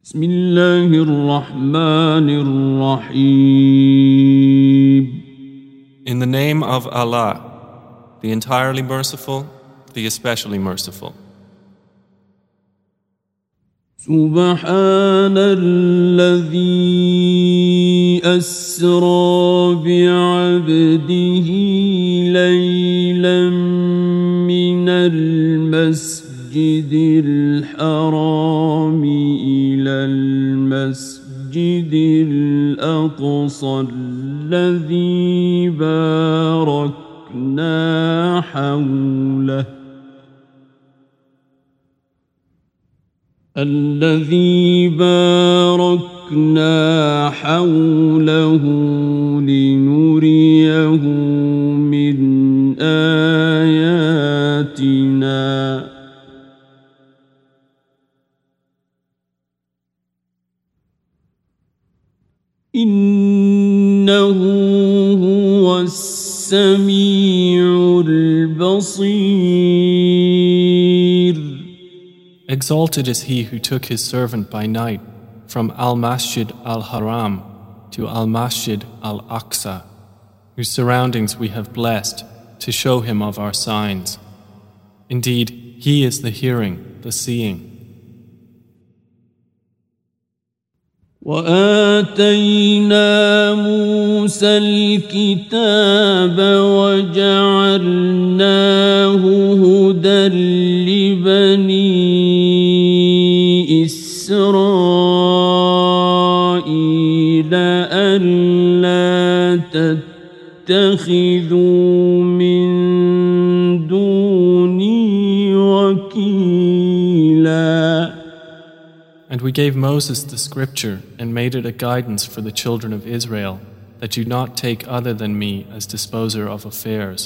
بسم الله الرحمن الرحيم. In the name of Allah, the entirely merciful, the especially merciful. سبحان الذي أسرى بعبده ليلا من المسجد الحرام إلى المسجد الأقصى الذي باركنا حوله لنريه من آياتنا إنه هو السميع البصير. Exalted is he who took his servant by night from Al-Masjid Al-Haram to Al-Masjid Al-Aqsa, whose surroundings we have blessed to show him of our signs. Indeed, he is the hearing, the seeing. وآتينا موسى الكتاب وجعلناه هدى لبني إسرائيل ألا تتخذوا من دوني وكيلا. And we gave Moses the scripture and made it a guidance for the children of Israel, that do not take other than me as disposer of affairs.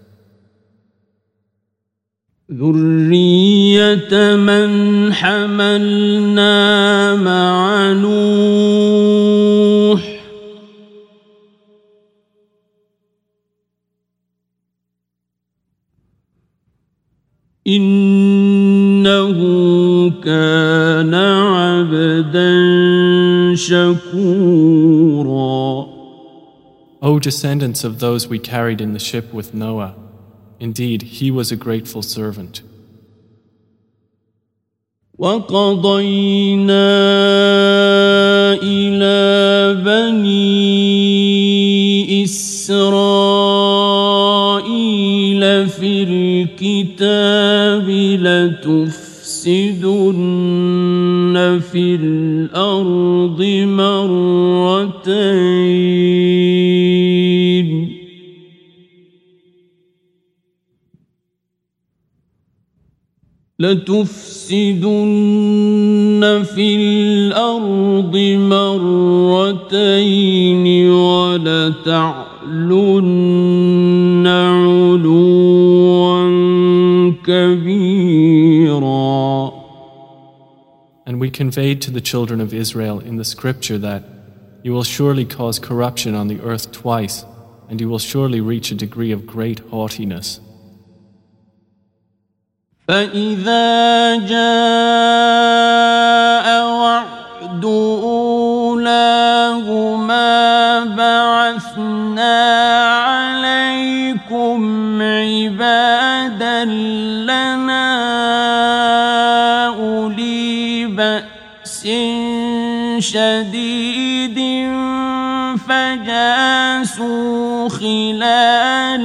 ذرية من حملنا مع نوح إنه كان عبدا شكورا. O descendants of those we carried in the ship with Noah, indeed he was a grateful servant. وقضينا إلى بني إسرائيل في الكتاب لتفسدن في الأرض مرتين ولتعلن علوا كبيرا. And we conveyed to the children of Israel in the scripture that you will surely cause corruption on the earth twice, and you will surely reach a degree of great haughtiness. فإذا جاء وعد أولاهما بعثنا عليكم عبادا لنا أولي بأس شديد فجاسوا خلال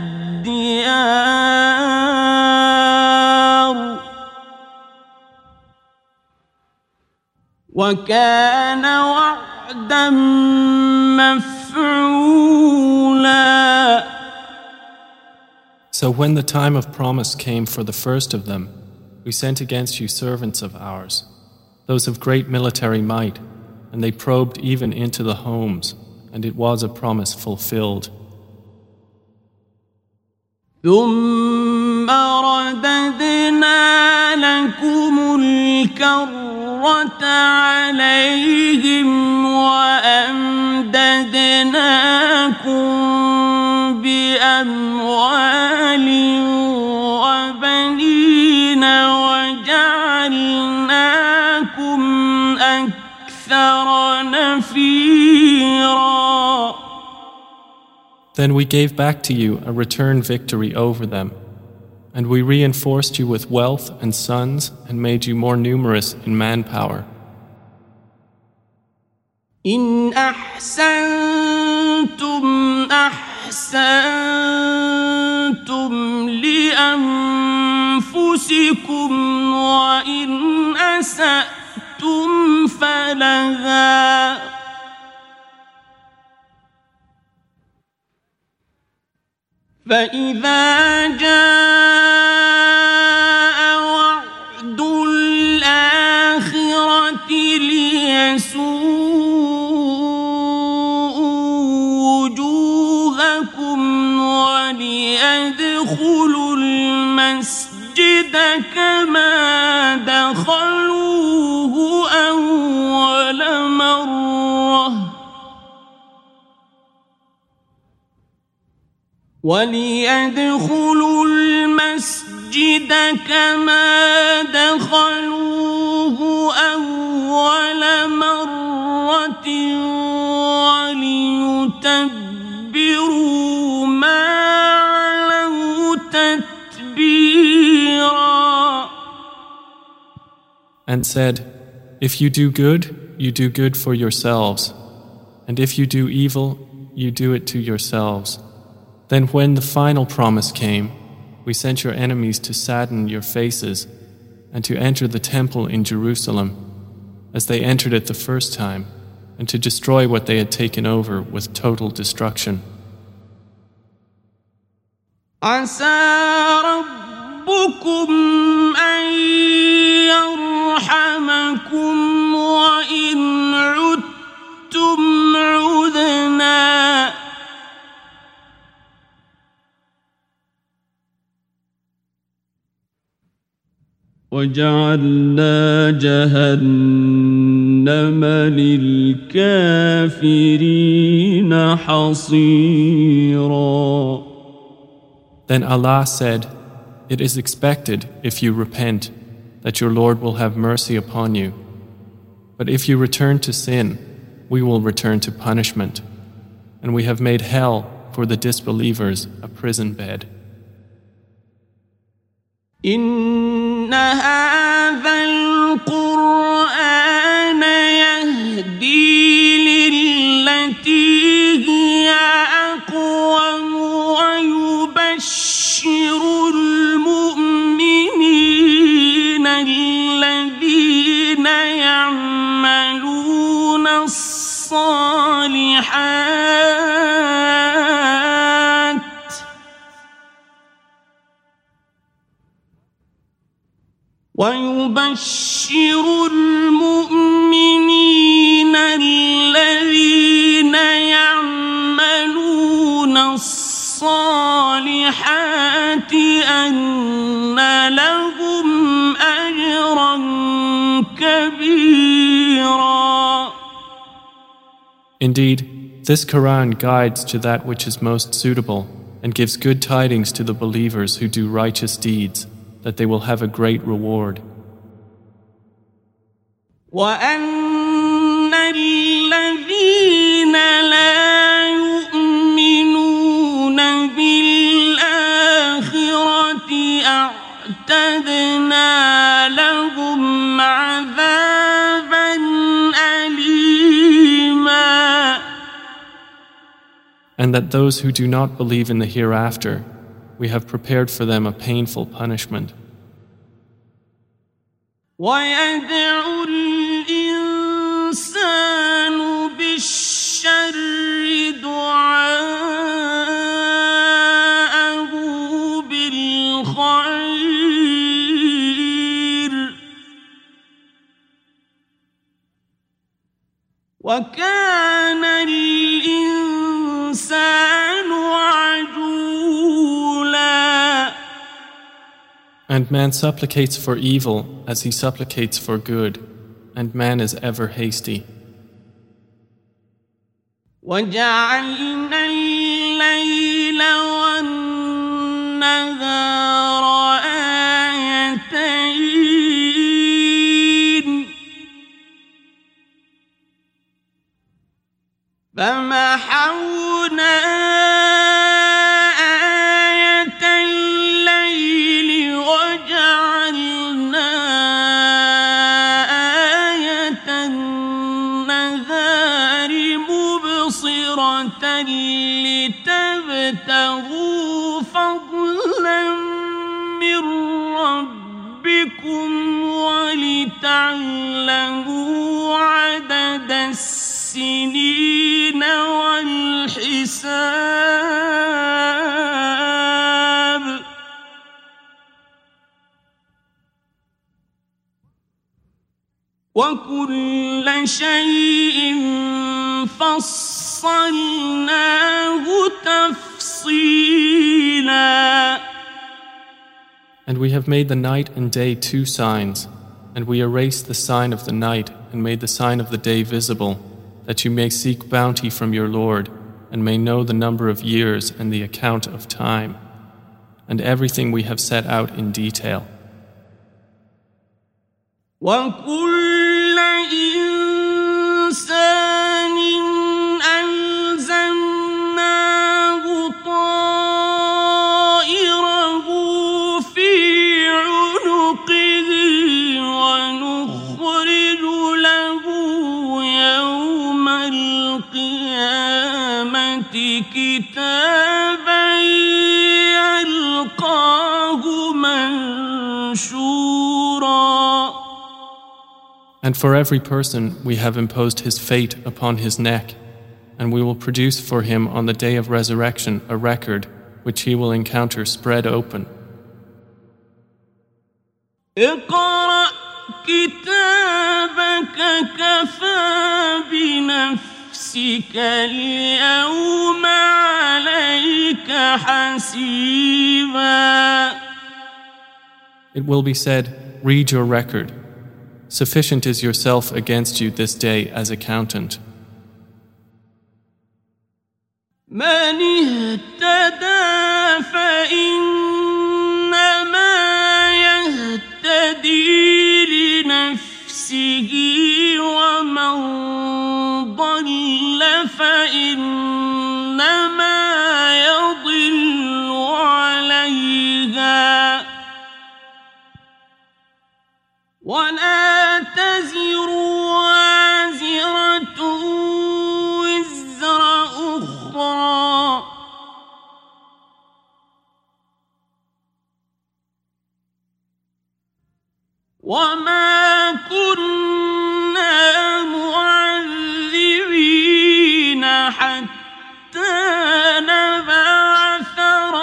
الديار وكان وعدا مفعولا. So when the time of promise came for the first of them, we sent against you servants of ours, those of great military might, and they probed even into the homes, and it was a promise fulfilled. ثم رددنا لكم الكرة عليهم وأمددناكم بأموال وبنين وجعلناكم أكثر نفيرا. Then we gave back to you a return victory over them, and we reinforced you with wealth and sons and made you more numerous in manpower. إن أحسنتم أحسنتم لأنفسكم وإن أسأتم فلها فإذا جاء وعد الآخرة وليدخلوا المسجد كما دخلوه أول مرة وليتبروا ما علوا تتبيرا. And said, if you do good, you do good for yourselves, and if you do evil, you do it to yourselves. Then when the final promise came, we sent your enemies to sadden your faces and to enter the temple in Jerusalem as they entered it the first time, and to destroy what they had taken over with total destruction. عسى ربكم أن يرحمكم وإن عدتم عدنا وجعلنا جهنم للكافرين حصيرا. Then Allah said, it is expected, if you repent, that your Lord will have mercy upon you. But if you return to sin, we will return to punishment. And we have made hell for the disbelievers a prison bed. إن هذا القرآن يهدي للتي هي أقوم ويبشر المؤمنين الذين يعملون الصالحات أن لهم أجرا كبيرا. Indeed, this Quran guides to that which is most suitable and gives good tidings to the believers who do righteous deeds, that they will have a great reward. وَأَنَّ الَّذِينَ لَا يُؤْمِنُونَ بِالْآخِرَةِ أَعْتَدْنَا لَهُمْ عَذَابًا أَلِيمًا. And that those who do not believe in the hereafter, we have prepared for them a painful punishment. وَيَدْعُ الْإِنسَانُ بِالشَّرِّ دُعَاءَهُ بِالْخَيْرِ وَكَانَ الْإِنسَانُ عَجُولًا. And man supplicates for evil as he supplicates for good, and man is ever hasty. وَجَعَلْنَا اللَّيْلَ وَالنَّهَارَ آيَتَيْنِ فمحونا آية الليل وجعلنا آية النهار مبصرة لتبتغوا فضلا من ربكم ولتعلموا عدد السنين والحساب وكل شيء فصلناه تفصيلا. And we have made the night and day 2 signs, and we erased the sign of the night and made the sign of the day visible, that you may seek bounty from your Lord and may know the number of years and the account of time, and everything we have set out in detail. وَكُلَّ إِنسَانٍ أَلْزَمْنَاهُ طَائِرَهُ فِي عُنُقِهِ وَنُخْرِجُ لَهُ يَوْمَ الْقِيَامَةِ كِتَابًا يَلْقَاهُ مَنشُورًا. And for every person we have imposed his fate upon his neck, and we will produce for him on the day of resurrection a record which he will encounter spread open. اقرأ كتابك كفى بنفسك اليوم عليك حسيبا. It will be said, read your record. Sufficient is yourself against you this day as accountant. من اهتدى فإنما يهتدي لنفسه ومن ضل فإنما يضل عليها ولا تزر وازرة وزر أخرى وما كنا معذبين حتى نبعث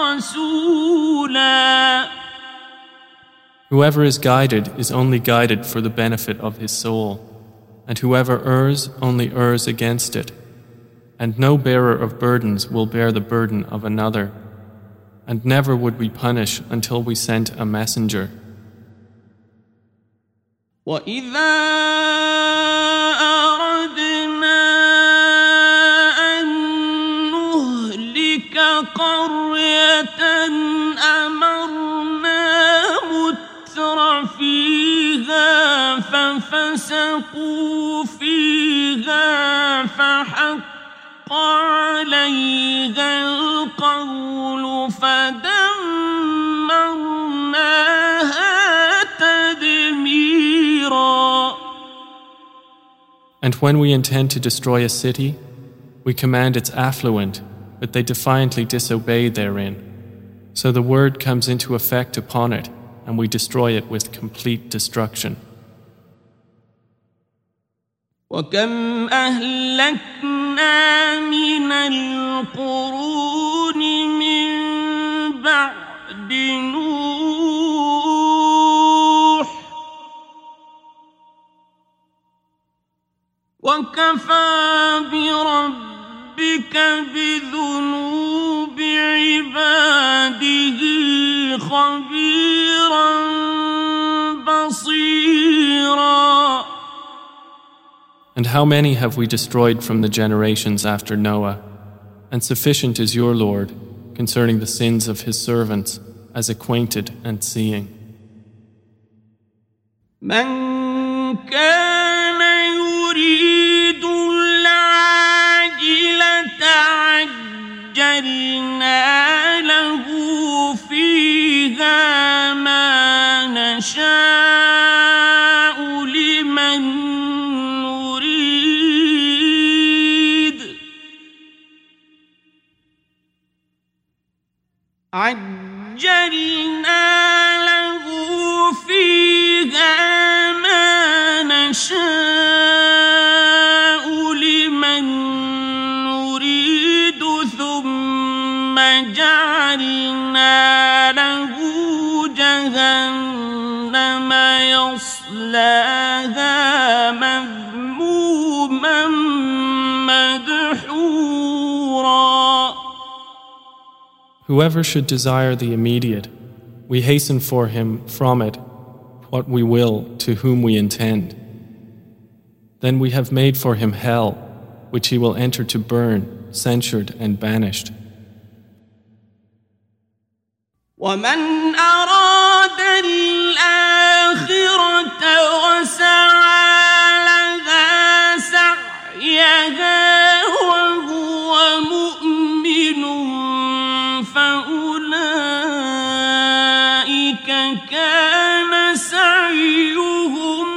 رسولا. Whoever is guided is only guided for the benefit of his soul, and whoever errs only errs against it. And no bearer of burdens will bear the burden of another, and never would we punish until we sent a messenger. وَإِذَا أَرَدْنَا أَن نُّهْلِكَ قَرْيَةً أَمَرْنَا مُتْرَ فِيهَا فَفَسَقُوا فِيهَا فَحَقَّ عَلَيْهَا الْقَوْلُ فَدَمَّرْنَاهَا تَدْمِيرًا. And when we intend to destroy a city, we command its affluent, but they defiantly disobey therein. So the word comes into effect upon it, and we destroy it with complete destruction. وَكَمْ أَهْلَكْنَا مِنَ الْقُرُونِ مِنْ بَعْدِ نُوحٍ وَكَفَى بِرَبِّكَ بِذُنُوبِ عِبَادِهِ خَبِيرًا بَصِيرًا. And how many have we destroyed from the generations after Noah? And sufficient is your Lord concerning the sins of his servants as acquainted and seeing. من كان يريد العاجلة عجلنا له فيها ما نشاء لمن نريد ثم جعلنا له جهنم يصلاها مذموما مدحورا. Whoever should desire the immediate, we hasten for him from it what we will to whom we intend. Then we have made for him hell, which he will enter to burn, censured and banished. ومن أراد الآخرة وسعى لها سعيها وهو مؤمن فأولئك كان سعيهم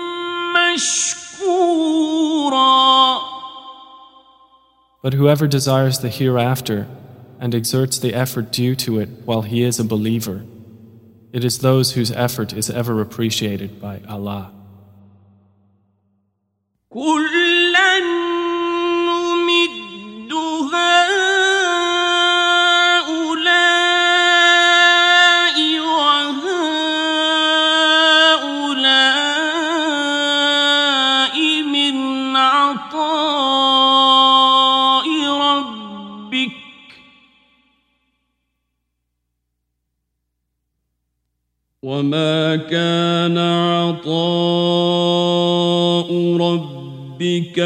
مشكورا. But whoever desires the hereafter and exerts the effort due to it while he is a believer, it is those whose effort is ever appreciated by Allah. كُلًّا نُمِدُّ هؤلاء وهؤلاء من عطاء ربك وما كان عطاء ربك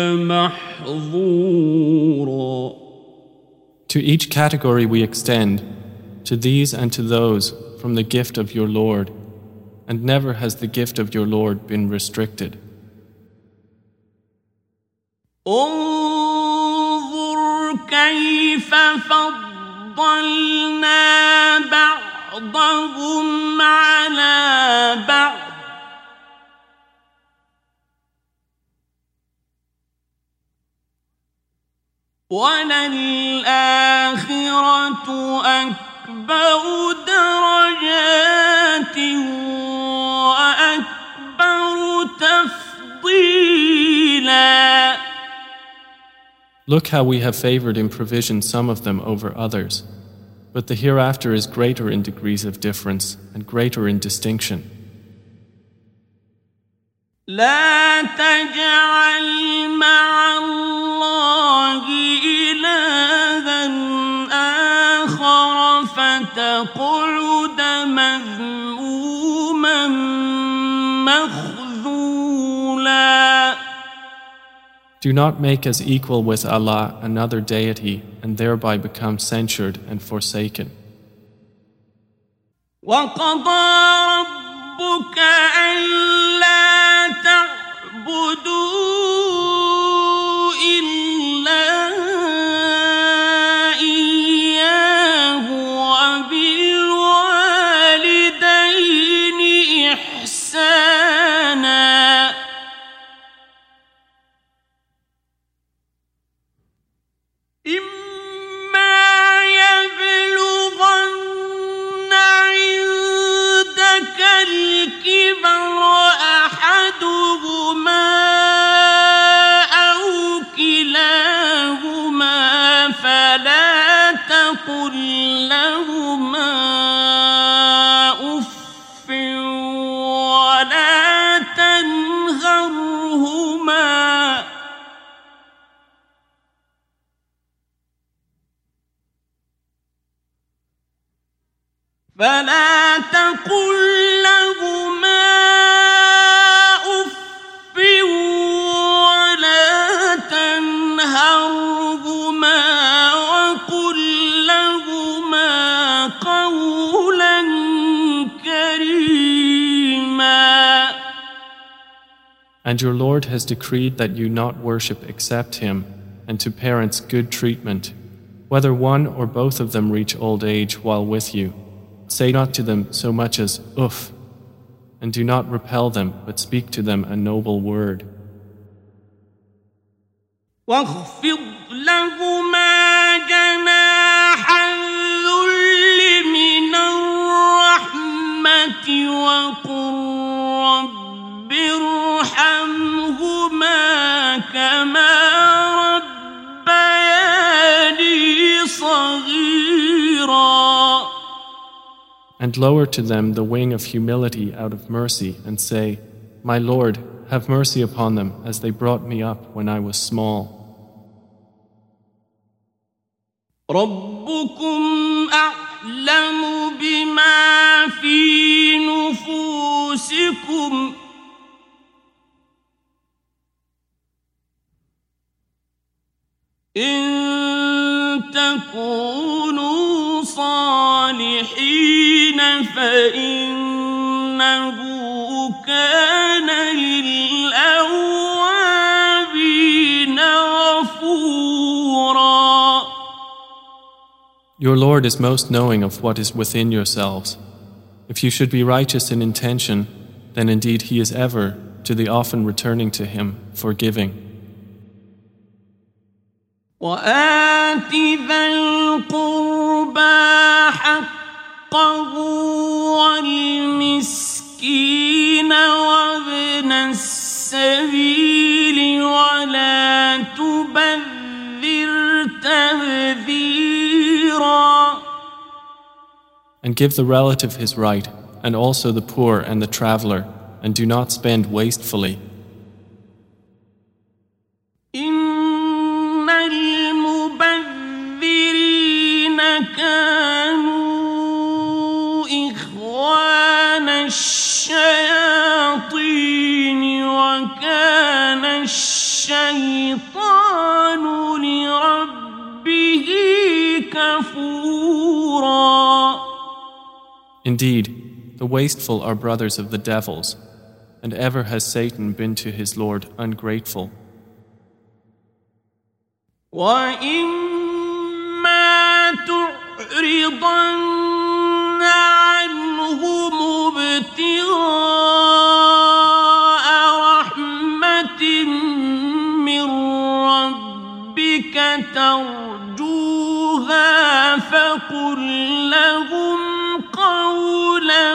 محظورا. To each category we extend, to these and to those, from the gift of your Lord, and never has the gift of your Lord been restricted. انظر كيف فضلنا بعضهم على بعض وللآخرة أكبر درجات وأكبر تفضيلا. Look how we have favored in provision some of them over others, but the hereafter is greater in degrees of difference and greater in distinction. لا تجعل مع الله إلها آخر فتقعد مذموما مخذولا. Do not make as equal with Allah another deity and thereby become censured and forsaken. وقضى ربك ألا تعبدوا إلا إياه وبالوالدين إحسانا. إما يبلغن عندك الكبر أحدهما أو كلاهما فلا تقل لهما أف ولا تنهرهما أف ولا تنهرهما وقل لهما قولا كريما. And your Lord has decreed that you not worship except Him, and to parents good treatment, whether one or both of them reach old age while with you. Say not to them so much as uff, and do not repel them, but speak to them a noble word. واخفض لهما جناح الذل And lower to them the wing of humility out of mercy and say, My Lord, have mercy upon them as they brought me up when I was small. ربكم أعلم بما في نفوسكم إن تكونوا صالحين فإنه كان للأوابين غفورا. Your Lord is most knowing of what is within yourselves. If you should be righteous in intention, then indeed He is ever, to the often returning to Him, forgiving. وآت ذا القربى حقه والمسكين وابن السبيل ولا تبذر تبذيرا. And give the relative his right, and also the poor and the traveler, and do not spend wastefully. إن المبذرين كانوا إخوان الشياطين وكان الشيطان لربه كفورا. Indeed, the wasteful are brothers of the devils, and ever has Satan been to his Lord ungrateful. وَإِمَّا تُعْرِضَنَّ عَنْهُمُ ابْتِغَاءَ رَحْمَةٍ مِّن رَّبِّكَ تَرْجُوهَا فَقُل لَّهُمْ قَوْلًا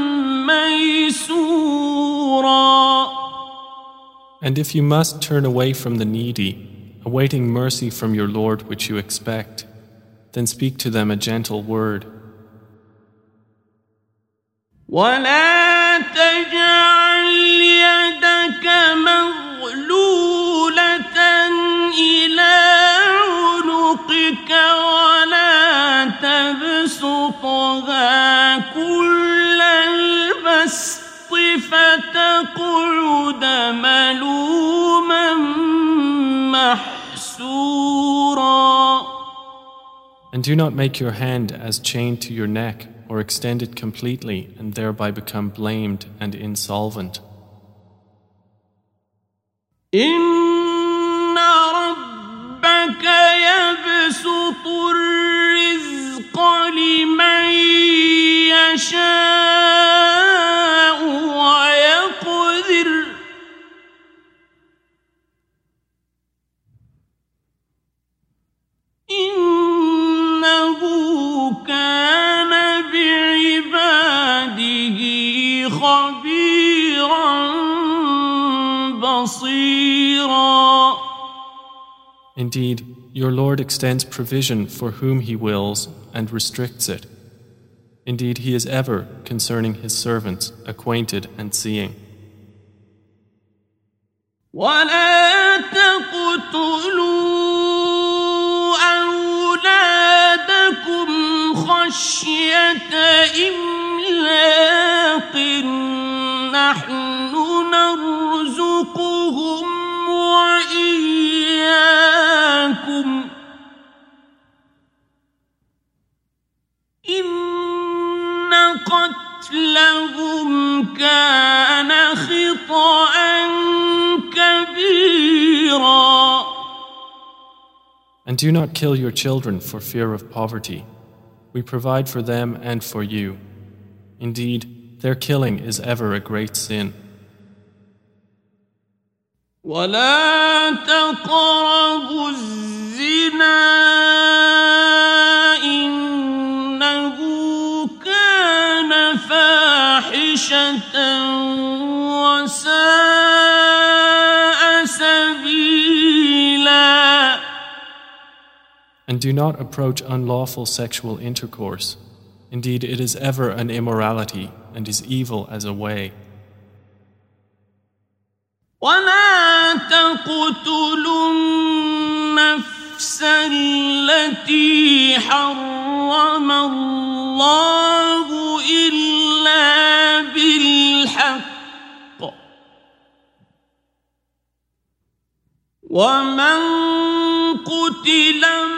مَّيْسُورًا. And if you must turn away from the needy, awaiting mercy from your Lord which you expect, then speak to them a gentle word. وَلَا تَجْعَلْ يَدَكَ مَغْلُولَةً إِلَىٰ عُنُقِكَ وَلَا تَبْسُطْهَا كُلَّ الْبَسْطِ فَتَقْعُدَ مَلُومًا محسورا. And do not make your hand as chained to your neck, or extend it completely and thereby become blamed and insolvent. إن ربك يبسط الرزق لمن يشاء ويقدر إنه كان بعباده خبيرا بصيرا. Indeed, your Lord extends provision for whom He wills and restricts it. Indeed, He is ever, concerning His servants, acquainted and seeing. ولا تقتلوا أولادكم خشية إملاق نحن نرزقهم وإياكم إن قتلهم كان خطأ كبيرا. And do not kill your children for fear of poverty. We provide for them and for you. Indeed, their killing is ever a great sin. ولا تقربوا الزنا إنه كان فاحشة وساء سبيلا. And do not approach unlawful sexual intercourse. Indeed, it is ever an immorality and is evil as a way. ولا تقتلوا النفس التي حرم الله إلا بالحق ومن قتل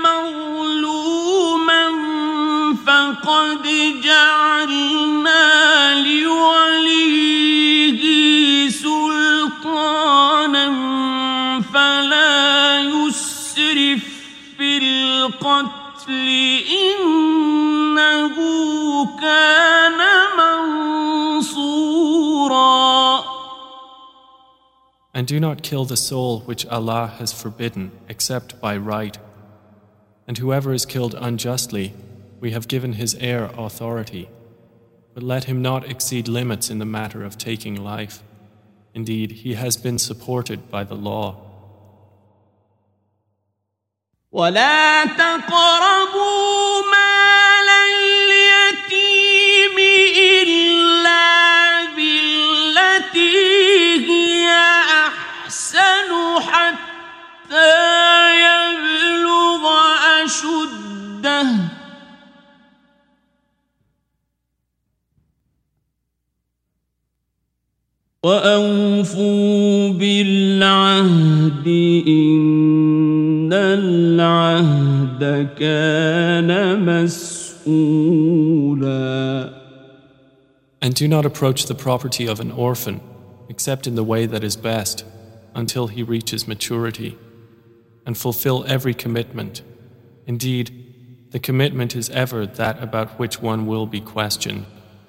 مظلوما فقد جعلنا لوليه سلطانا فلا يسرف في القتل إنه كان منصورا. And do not kill the soul which Allah has forbidden except by right. And whoever is killed unjustly, we have given his heir authority. But let him not exceed limits in the matter of taking life. Indeed, he has been supported by the law. ولا تقربوا مال اليتيم إلا بالتي هي أحسن حتى يبلغ أشده وأوفوا بالعهد إن العهد كان مسؤولا. And do not approach the property of an orphan except in the way that is best until he reaches maturity, and fulfill every commitment. Indeed, the commitment is ever that about which one will be questioned.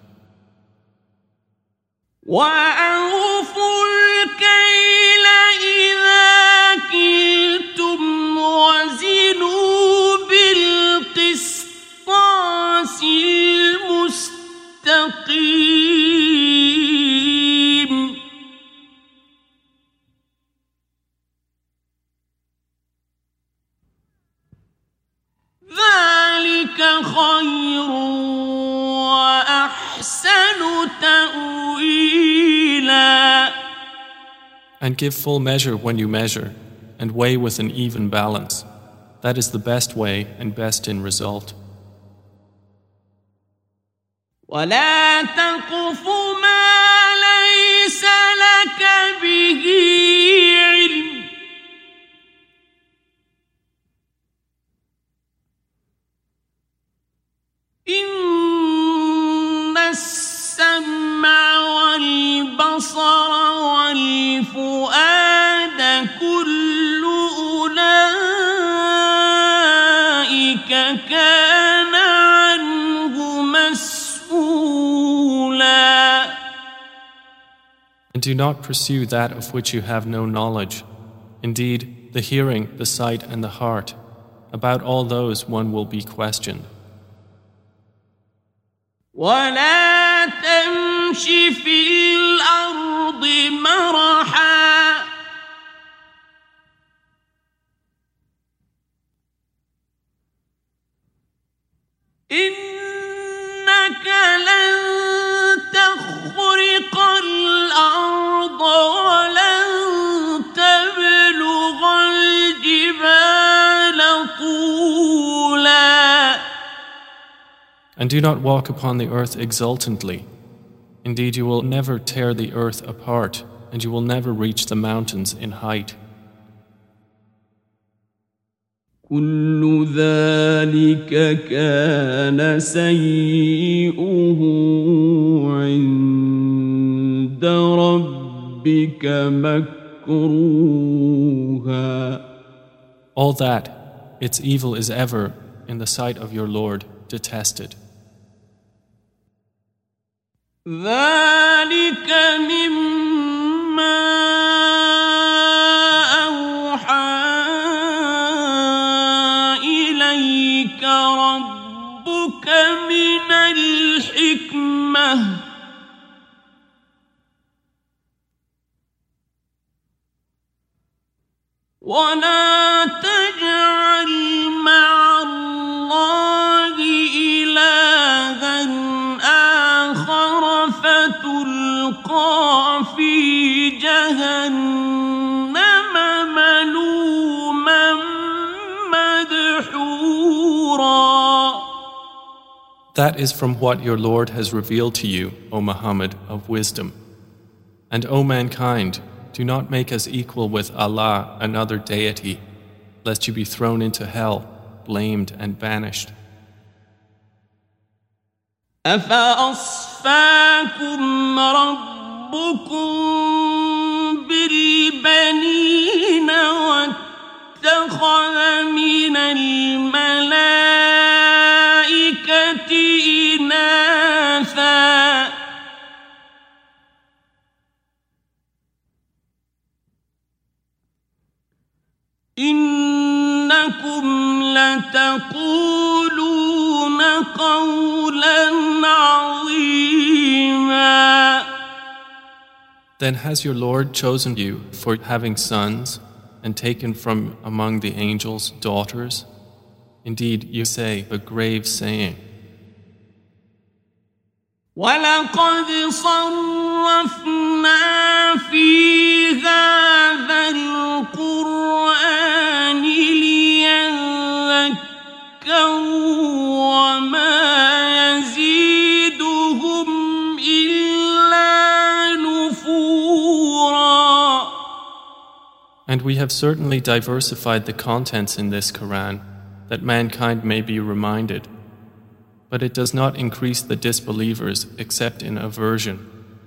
وأوفوا الكيل إذا كلتم وزنوا بالقسطاس المستقيم ذلك خير وأحسن تأويلا. And give full measure when you measure, and weigh with an even balance. That is the best way and best in result. ولا تقف ما ليس لك به علم إن السمع والبصر والفؤاد كل أولئك كان عنه مسؤولا. And do not pursue that of which you have no knowledge. Indeed, the hearing, the sight, and the heart, about all those one will be questioned. ولا تمش في الأرض مرحا إنك لن تخرق الأرض ولن تبلغ الجبال طولا. And do not walk upon the earth exultantly. Indeed, you will never tear the earth apart, and you will never reach the mountains in height. كل ذلك كان سيئه عند ربك مكروها. All that, its evil is ever, in the sight of your Lord, detested. ذلك مما أوحى إليك ربك من الحكمة ولا تجعل مع الله إلها That is from what your Lord has revealed to you, O Muhammad, of wisdom. And O mankind, do not make us equal with Allah, another deity, lest you be thrown into hell, blamed and banished. أفأصفاكم ربكم بالبنين واتخذ من الملائكة إناثا إنكم لتقولون قولا عظيما. Then has your Lord chosen you for having sons and taken from among the angels daughters? Indeed, you say a grave saying. وَلَقَدْ صَرَّفْنَا فِي هَذَا الْقُرْآنِ لِيَذَّكَّرُوا وَمَا يَزِيدُهُمْ إِلَّا نُفُورًا. And we have certainly diversified the contents in this Quran, that mankind may be reminded. But it does not increase the disbelievers except in aversion.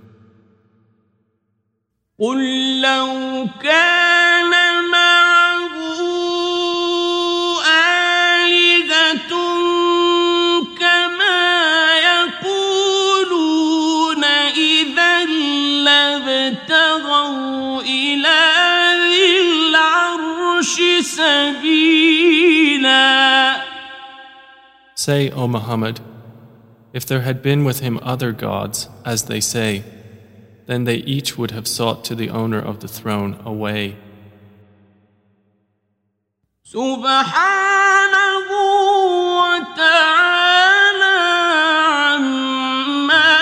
قُلْ لَوْ كَانَ مَعَهُ آلِهَةٌ كَمَا يَقُولُونَ إِذًا لَابْتَغَوْا إِلَى ذِي الْعَرْشِ سَبِيلًا. Say, O Muhammad, if there had been with him other gods, as they say, then they each would have sought to the owner of the throne a way. سبحانه وتعالى عما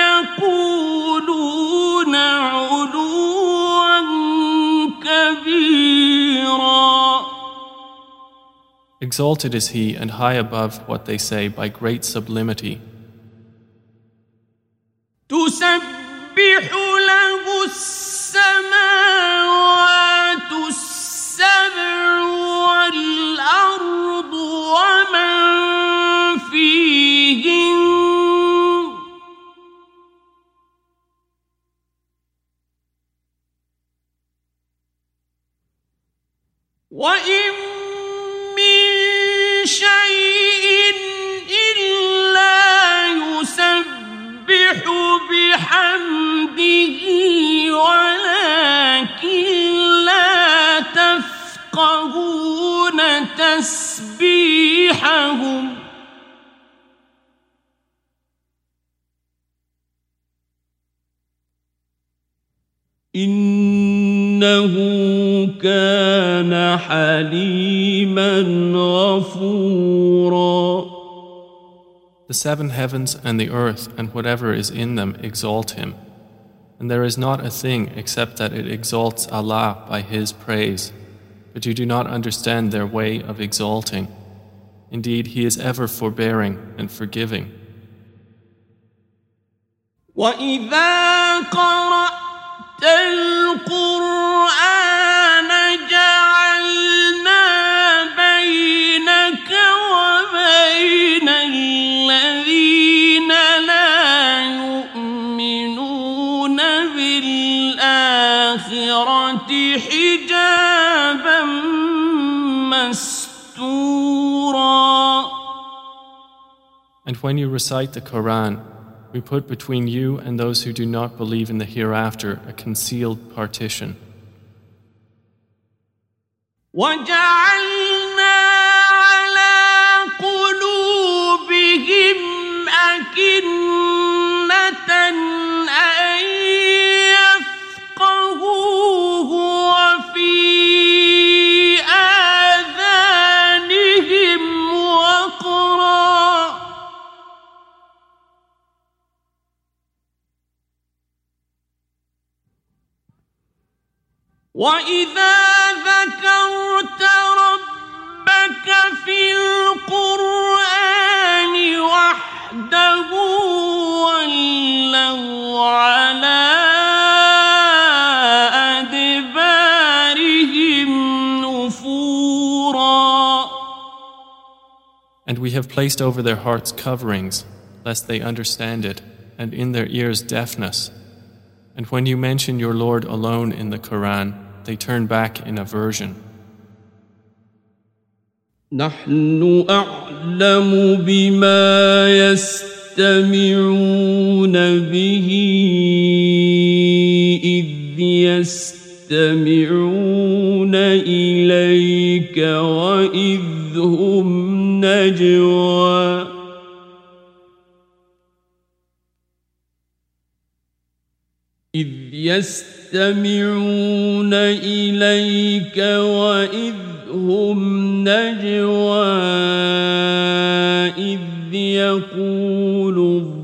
يقولون علوا كبيرا. Exalted is he and high above what they say by great sublimity. تسبح له السماوات السبع والأرض ومن فيهن وإن من شيء إلا يسبح بحمده ولكن لا تفقهون تسبيحهم إنه كان حليما غفورا. The seven heavens and the earth and whatever is in them exalt him. And there is not a thing except that it exalts Allah by His praise. But you do not understand their way of exalting. Indeed, He is ever forbearing and forgiving. وَإِذَا قَرَأْتَ الْقُرْآنَ جَعَلْنَا بَيْنَكَ وَبَيْنَ الَّذِينَ لَا يُؤْمِنُونَ بِالْآخِرَةِ حِجَابًا مَسْتُورًا. And when you recite the Quran, we put between you and those who do not believe in the hereafter a concealed partition. وَجَعَلْنَا عَلَى قُلُوبِهِمْ أَكِنَّةً أَن يَفْقَهُوهُ وَفِي آذَانِهِمْ وَقْرًا وَإِذَا ذَكَرْتَ رَبَّكَ فِي الْقُرْآنِ وَحْدَهُ And we have placed over their hearts coverings, lest they understand it, and in their ears deafness. And when you mention your Lord alone in the Quran, they turn back in aversion. نحن أعلم بما يستمعون به إذ يستمعون إليك وإذ هم نجوى إذ يستمعون إليك وإذ هم نجوى إذ يقول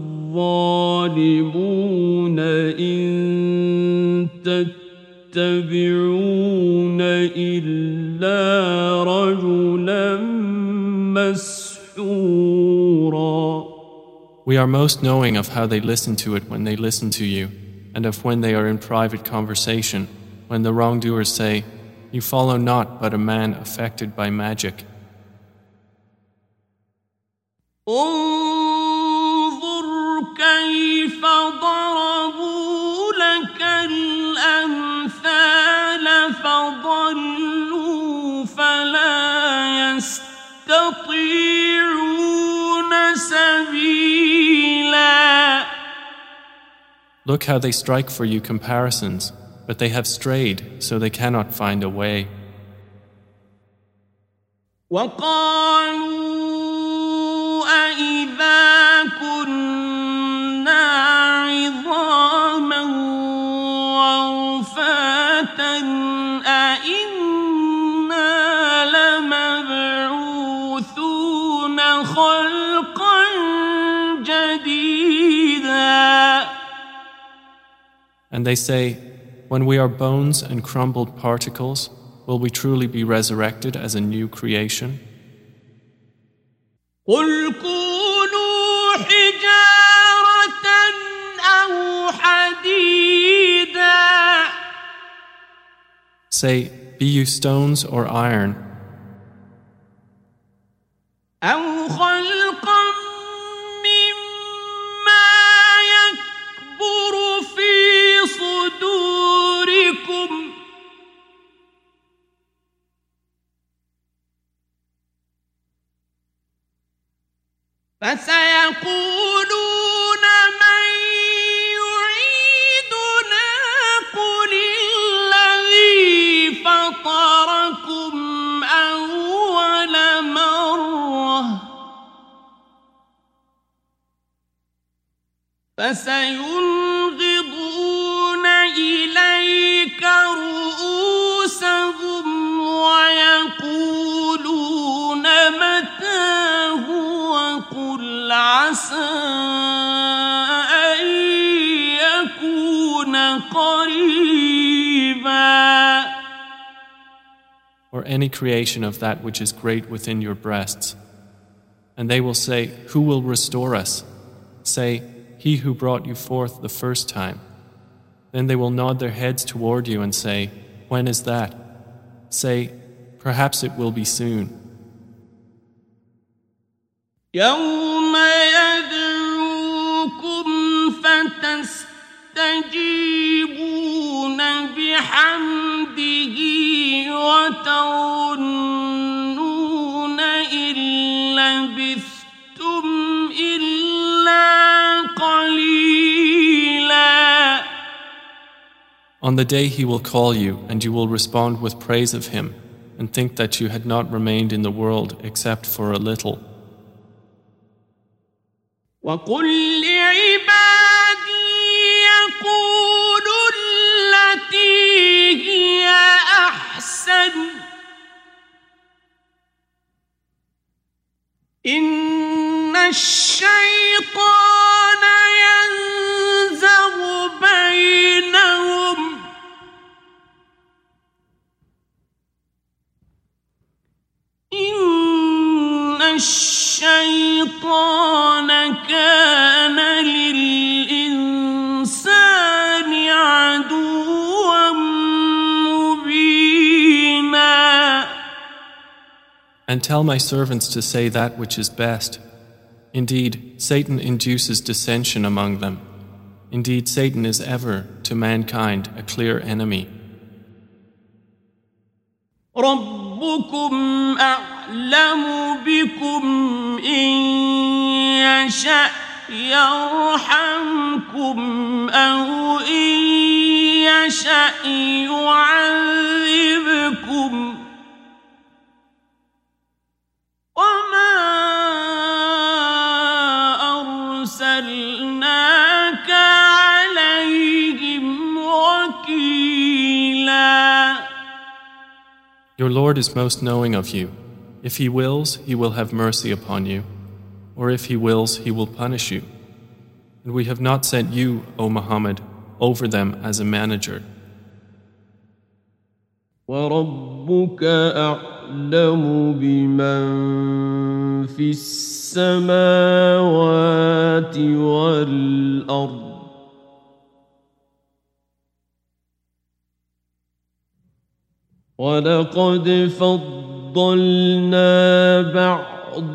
الظالمون إن تتبعون إلا رجلا مسحورا. We are most knowing of how they listen to it when they listen to you, and of when they are in private conversation, when the wrongdoers say, "You follow not but a man affected by magic." انظر كيف ضربوا لك الأمثال فضلوا فلا يستطيعون سبيلا. Look how they strike for you comparisons, but they have strayed, so they cannot find a way. وقالوا أإذا كنا عظاما ورفاتا أإنا لمبعوثون خلقا جديدا. And they say, when we are bones and crumbled particles, will we truly be resurrected as a new creation? قل كونوا حجارة أو حديدا. Say, be you stones or iron, أو خلقا مما يكبر في صدوركم فسيقولون من يعيدنا قل الذي فطركم أول مرة فسينغضون إليك رؤوسهم ويقولون متى هو قل عسى أن يكون قريبا. or any creation of that which is great within your breasts. And they will say, who will restore us? Say, he who brought you forth the first time. Then they will nod their heads toward you and say, when is that? Say, perhaps it will be soon. يوم يدعوكم فتستجيبون بحمده وتظنون إن لبثتم إلا قليلا. On the day he will call you, and you will respond with praise of him, and think that you had not remained in the world except for a little. وقل لعبادي يقولوا التي هي أحسن إن الشيطان ينزغ بينهم إن الشيطان كان للإنسان عدوا مبينا. And tell my servants to say that which is best. Indeed, Satan induces dissension among them. Indeed, Satan is ever, to mankind, a clear enemy. ربكم أعلم بكم إن يشأ يرحمكم أو إن يشأ يعذبكم وما أرسلناك عليهم وكيلا. Your Lord is most knowing of you. If He wills, He will have mercy upon you, or if He wills, He will punish you. And we have not sent you, O Muhammad, over them as a manager. وَرَبُّكَ أَعْلَمُ بِمَنْ فِي السَّمَاوَاتِ وَالْأَرْضِ وَلَقَدْ فَضَّلْنَا بَعْضَ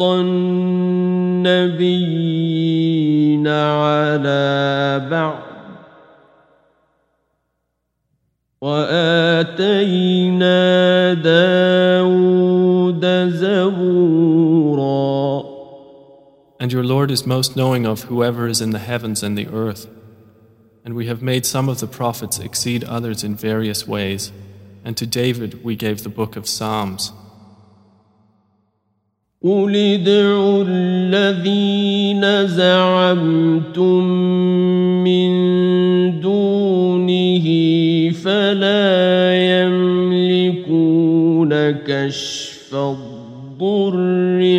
النَّبِيِّينَ عَلَى بَعْضٍ وَآتَيْنَا دَاوُودَ زَبُورًا. And your Lord is most knowing of whoever is in the heavens and the earth. And we have made some of the prophets exceed others in various ways. And to David we gave the book of Psalms. قُلِ ادْعُوا الَّذِينَ زَعَمْتُم مِّن دُونِهِ فَلَا يَمْلِكُونَ كَشْفَ الضُّرِّ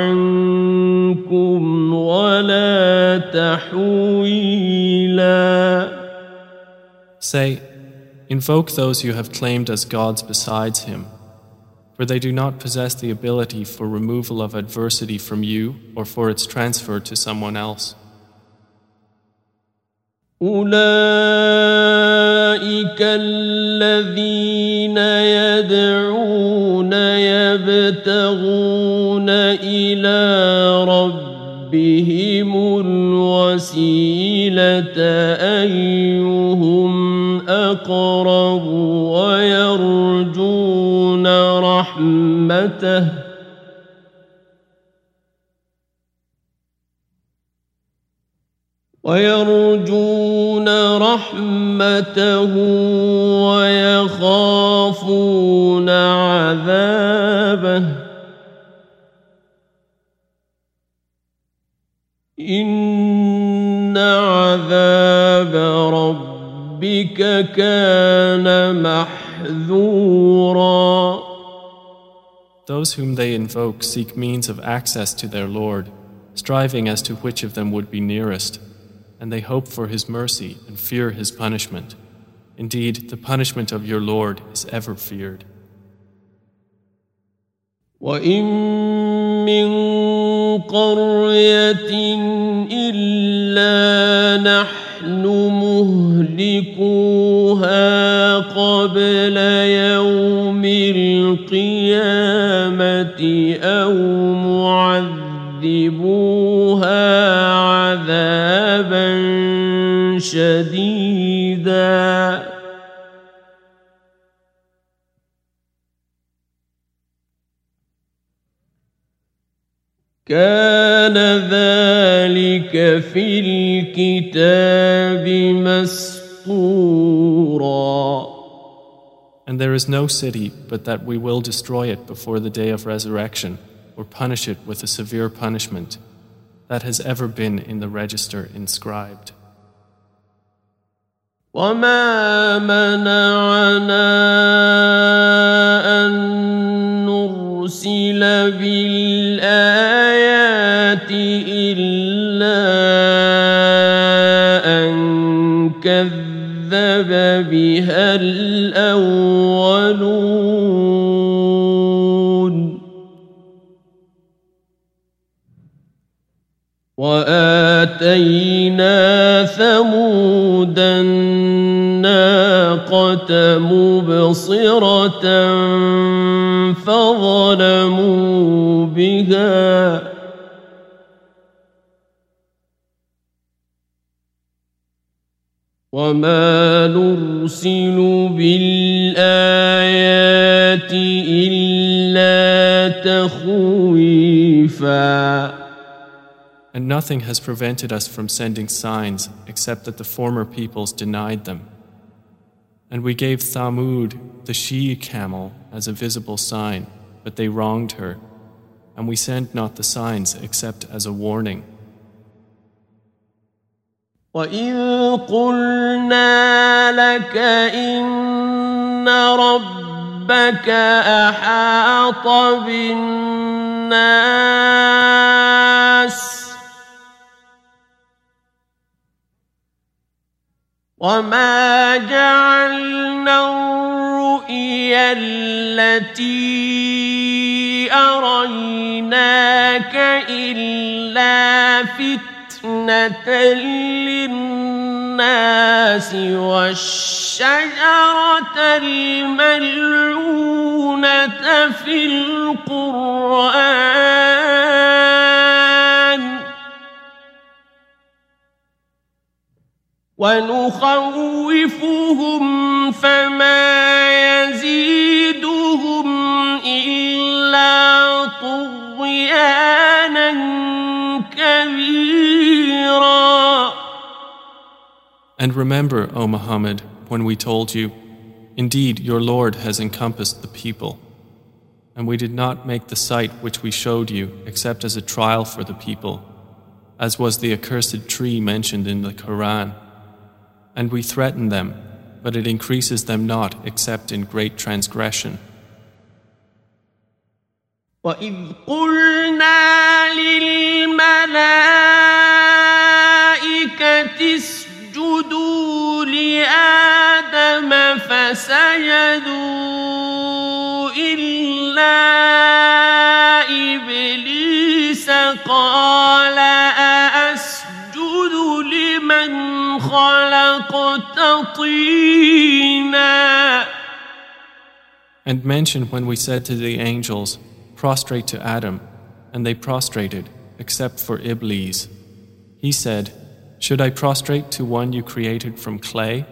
عَنكُمْ وَلَا تَحْوِيلًا. Say, invoke those you have claimed as gods besides Him, for they do not possess the ability for removal of adversity from you or for its transfer to someone else. أولئك الذين يدعون يبتغون إلى ربهم الوسيلة أيهم أقرب ويرجون رحمته ويخافون عذابه إن عذاب ربك كان محذورا. Those whom they invoke seek means of access to their Lord, striving as to which of them would be nearest, and they hope for His mercy and fear His punishment. Indeed, the punishment of your Lord is ever feared. وَإِن مِّن قَرْيَةٍ إِلَّا نَحْنُ مُهْلِكُوهَا قَبْلَ يَوْمِ الْقِيَامَةِ أَوْ مُعَذِّبُوهَا عَذَابًا شَدِيدًا كان ذلك في الكتاب مسطورا. And there is no city but that we will destroy it before the day of resurrection, or punish it with a severe punishment. That has ever been in the register inscribed. وما منعنا أن نرسل بالآيات إلا أن كذب بها الأولون وآتينا ثمود الناقة مبصرة فظلموا بها وما نرسل بالآيات إلا تخويفا. And nothing has prevented us from sending signs except that the former peoples denied them. And we gave Thamud, the she-camel, as a visible sign, but they wronged her. And we send not the signs except as a warning. وَإِذْ قُلْنَا لَكَ إِنَّ رَبَّكَ أَحَاطَ بِالنَّاسِ وَمَا جَعَلْنَا الرُّؤْيَا الَّتِي أَرَيْنَاكَ إِلَّا فِتْنَةً لِلنَّاسِ وَالشَّجَرَةَ الْمَلْعُونَةَ فِي الْقُرْآنِ ونخوفهم فما يزيدهم إلا طغيانا كبيرا. And remember, O Muhammad, when we told you, indeed your Lord has encompassed the people, and we did not make the sight which we showed you except as a trial for the people, as was the accursed tree mentioned in the Quran. And we threaten them, but it increases them not except in great transgression. وَإِذْ قُلْنَا لِلْمَلَائِكَةِ اسْجُدُوا لِآدَمَ فَسَجَدُوا إِلَّا إِبْلِيسَ قَالَ أَأَسْجُدُ لِمَنْ خَلَقْتَ طِينًا. And mention when we said to the angels, prostrate to Adam, and they prostrated, except for Iblis. He said, should I prostrate to one you created from clay?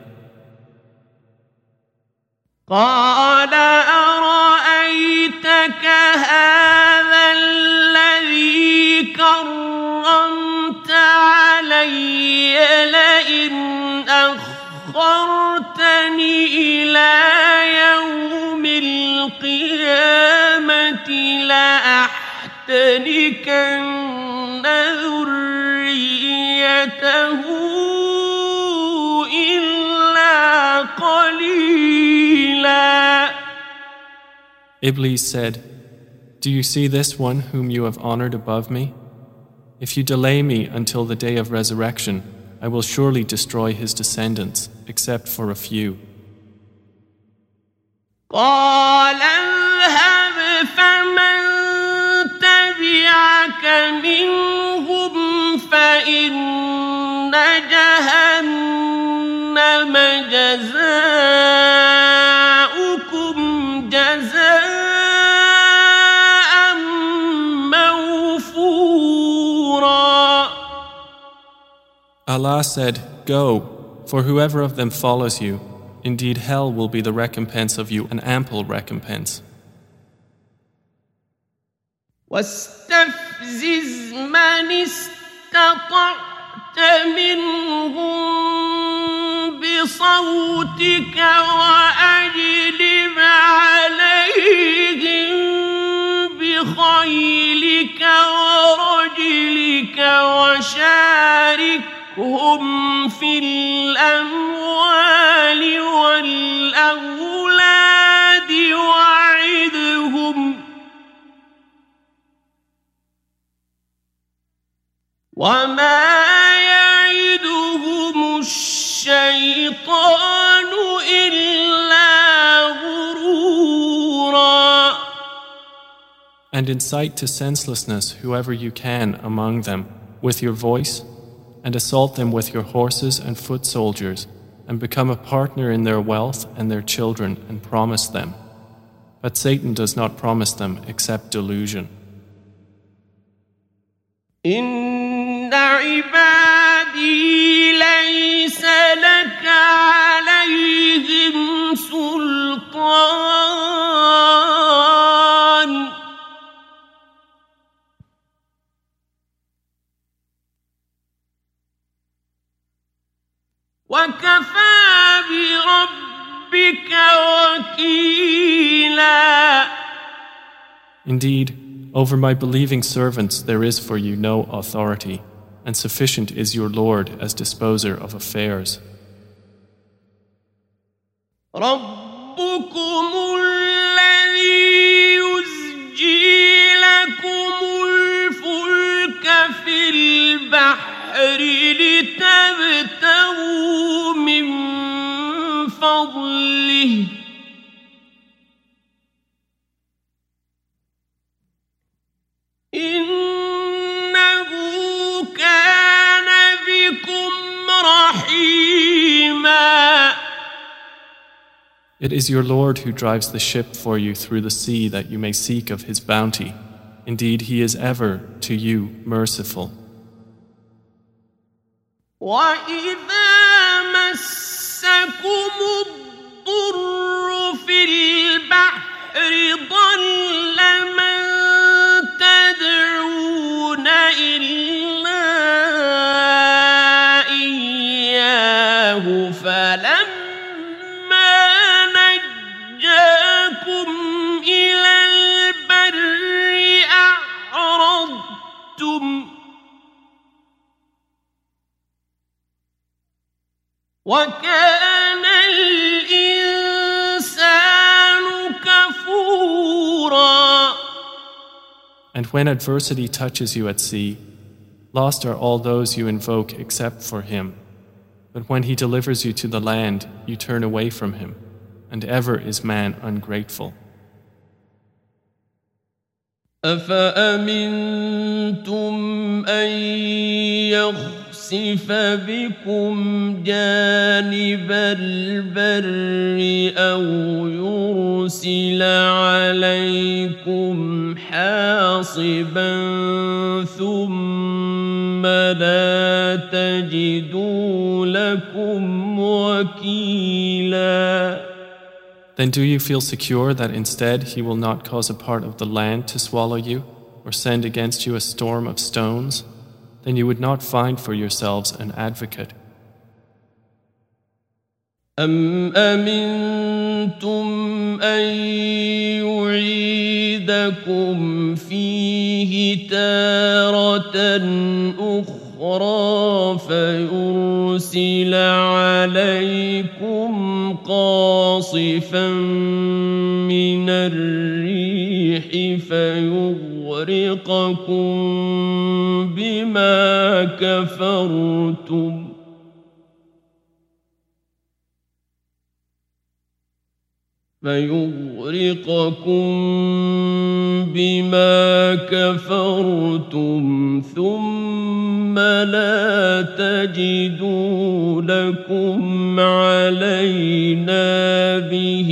قَالَ أَرَأَيْتَكَ هَذَا الَّذِي كَرَّمْتَ عَلَيَّ لَئِنْ أَخَّرْتَنِ إِلَى يَوْمِ الْقِيَامَةِ لَأَحْتَنِكَنَّ ذُرِّيَّتَهُ إِلَّا قَلِيلًا. Iblis said, do you see this one whom you have honored above me? If you delay me until the day of resurrection, I will surely destroy his descendants, except for a few. قَالَ اذْهَبْ فَمَنْ تَبِعَكَ مِنْهُمْ فَإِنَّ جَهَنَّمَ جَزَاؤُكُمْ جَزَاءً مَوْفُورًا. Allah said, go, for whoever of them follows you, indeed hell will be the recompense of you, an ample recompense. واستفزز من استطعت منهم بصوتك وأجلب عليهم بخيلك ورجلك وشاركهم في الأموال والأولاد وعدهم وما يعدهم الشيطان إلا غرورا. And incite to senselessness whoever you can among them with your voice, and assault them with your horses and foot soldiers, and become a partner in their wealth and their children, and promise them. But Satan does not promise them except delusion. إن عبادي ليس لك عليهم سلطان وكفى بربك وكيلا. Indeed, over my believing servants there is for you no authority, and sufficient is your Lord as disposer of affairs. ربكم الذي يزجي لكم الفلك في البحر لتبتغوا من فضله إنه كان بكم رحيما. It is your Lord who drives the ship for you through the sea that you may seek of his bounty. Indeed, he is ever to you merciful. وَإِذَا مَسَّكُمُ الضُّرُّ فِي الْبَحْرِ ضَلَّ مَن تَدْعُونَ إِلَّا إِيَّاهُ فَلَمَّا نَجَّاكُمْ إِلَى الْبَرِّ أَعْرَضْتُمْ وَكَانَ الْإِنسَانُ كَفُورًا. And when adversity touches you at sea, lost are all those you invoke except for him. But when he delivers you to the land, you turn away from him, and ever is man ungrateful. أَفَأَمِنْتُمْ أَنْ يَخْسِفَ بِكُمْ جَانِبَ الْبَرِّ أَوْ يُرْسِلَ عَلَيْكُمْ حَاصِبًا ثُمَّ لَا تَجِدُوا لَكُمْ وَكِيلًا. Then do you feel secure that instead he will not cause a part of the land to swallow you, or send against you a storm of stones? Then you would not find for yourselves an advocate. أَمْ أَمِنْتُمْ أَنْ يُعِيدَكُمْ فِيهِ تَارَةً أُخْرَى فَيُرْسِلَ عَلَيْكُمْ قَاصِفًا مِنَ الرِّيحِ فَيُغْرِقَكُمْ بما كفرتم ثم لا تجدوا لكم علينا به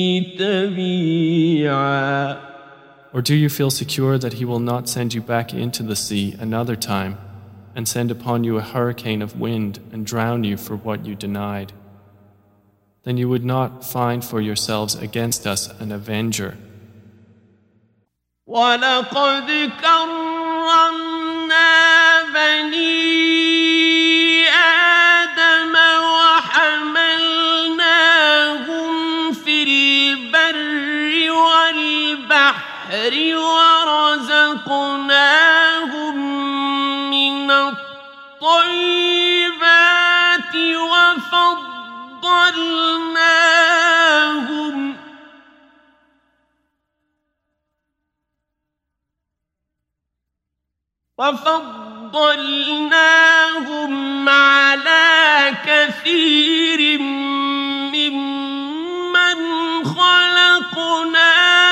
تبيعا. Or do you feel secure that he will not send you back into the sea another time and send upon you a hurricane of wind and drown you for what you denied? Then you would not find for yourselves against us an avenger. وَلَقَدْ كَرَّمْنَا بَنِي آدَمَ وَحَمَلْنَاهُمْ فِي الْبَرِّ وَالْبَحْرِ وَرَزَقْنَاهُمْ مِنَ الطَّيِّبَاتِ وفضلناهم على كثير ممن خلقنا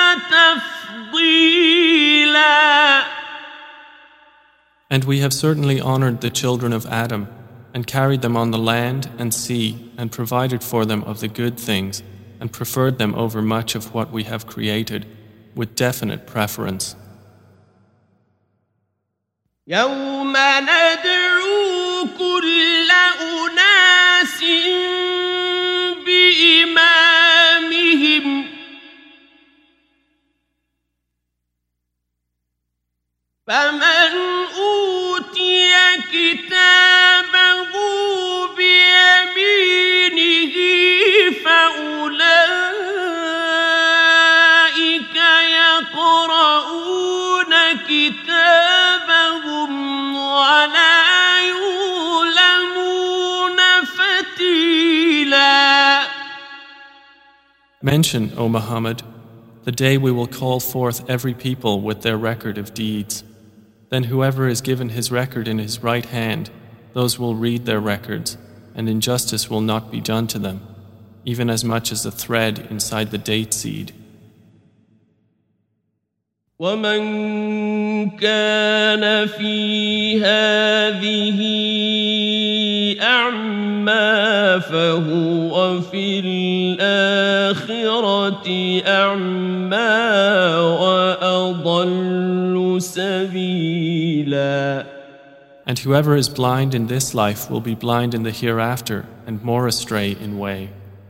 تفضيلا. And we have certainly honored the children of Adam and carried them on the land and sea and provided for them of the good things and preferred them over much of what we have created with definite preference. يوم ندعو كل أناس بإمامهم فمن أوتي كتابه بيمينه فأولئك يقرؤون كتابهم ولا يظلمون فتيلا. Mention, O Muhammad, the day we will call forth every people with their record of deeds. Then whoever is given his record in his right hand, those will read their records, and injustice will not be done to them, even as much as a thread inside the date seed. ومن كان في هذه أعمى فهو في الآخرة أعمى وأضل سبيلا. And whoever is blind in this life will be blind in the hereafter and more astray in way.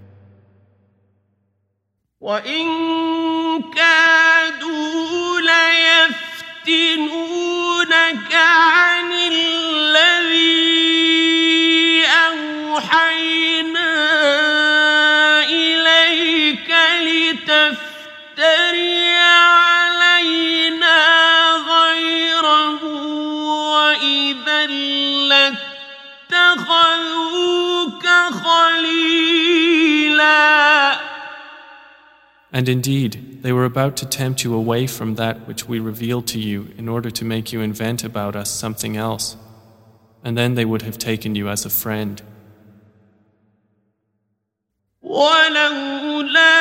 وإن كادوا ليفتنونك عن الذي أوحينا إليك لتفتري علينا غيره وإذا لاتخذوك خليلا. And indeed, they were about to tempt you away from that which we revealed to you in order to make you invent about us something else, and then they would have taken you as a friend. ولولا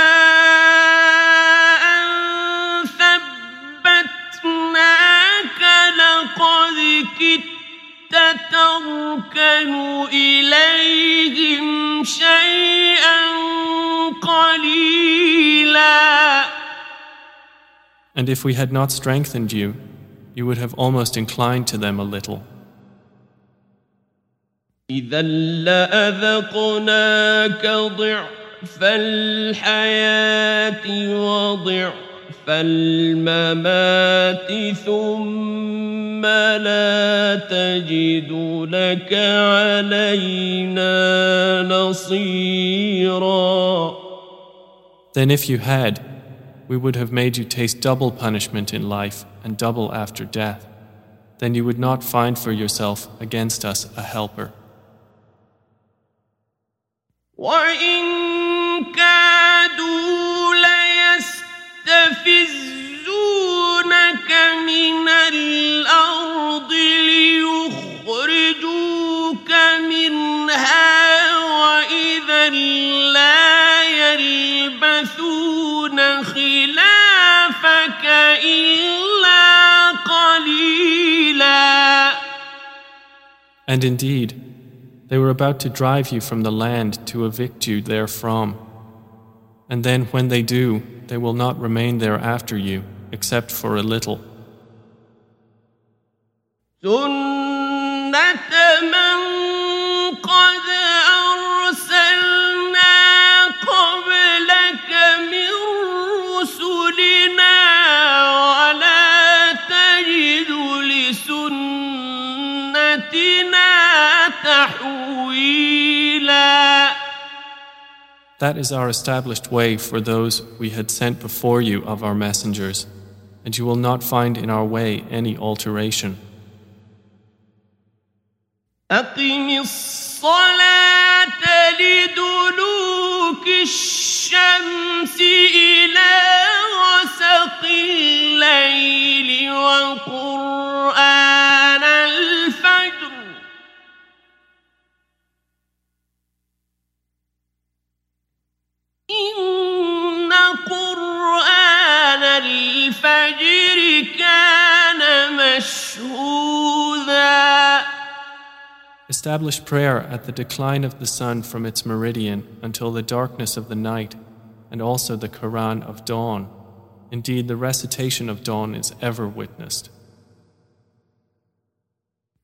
أن ثبتناك لقد كدت تركن إليهم شيئا قليلا. And if we had not strengthened you, you would have almost inclined to them a little. إذا لأذقناك ضعف الحياة وضعف الممات ثم لا تجد لك علينا نصيرا. Then if you had, we would have made you taste double punishment in life and double after death. Then you would not find for yourself against us a helper. وإن كادوا ليستفزونك من الأرض ليخرجوك منها وإذا لا يلبثون خلافك إلا قليلا. And indeed, they were about to drive you from the land to evict you therefrom. And then when they do, they will not remain there after you, except for a little. سُنَّةَ مَن قَدْ أَرْسَلْنَا قَبْلَكَ مِن رُّسُلِنَا وَلَا تَجِدُ لِسُنَّتِنَا تَحْوِيلًا. That is our established way for those we had sent before you of our messengers, and you will not find in our way any alteration. أقم الصلاة لدلوك الشمس إلى غسق الليل وقرآن الفجر إن قرآن الفجر كان مشهودا. Establish prayer at the decline of the sun from its meridian until the darkness of the night, and also the Quran of dawn. Indeed, the recitation of dawn is ever witnessed.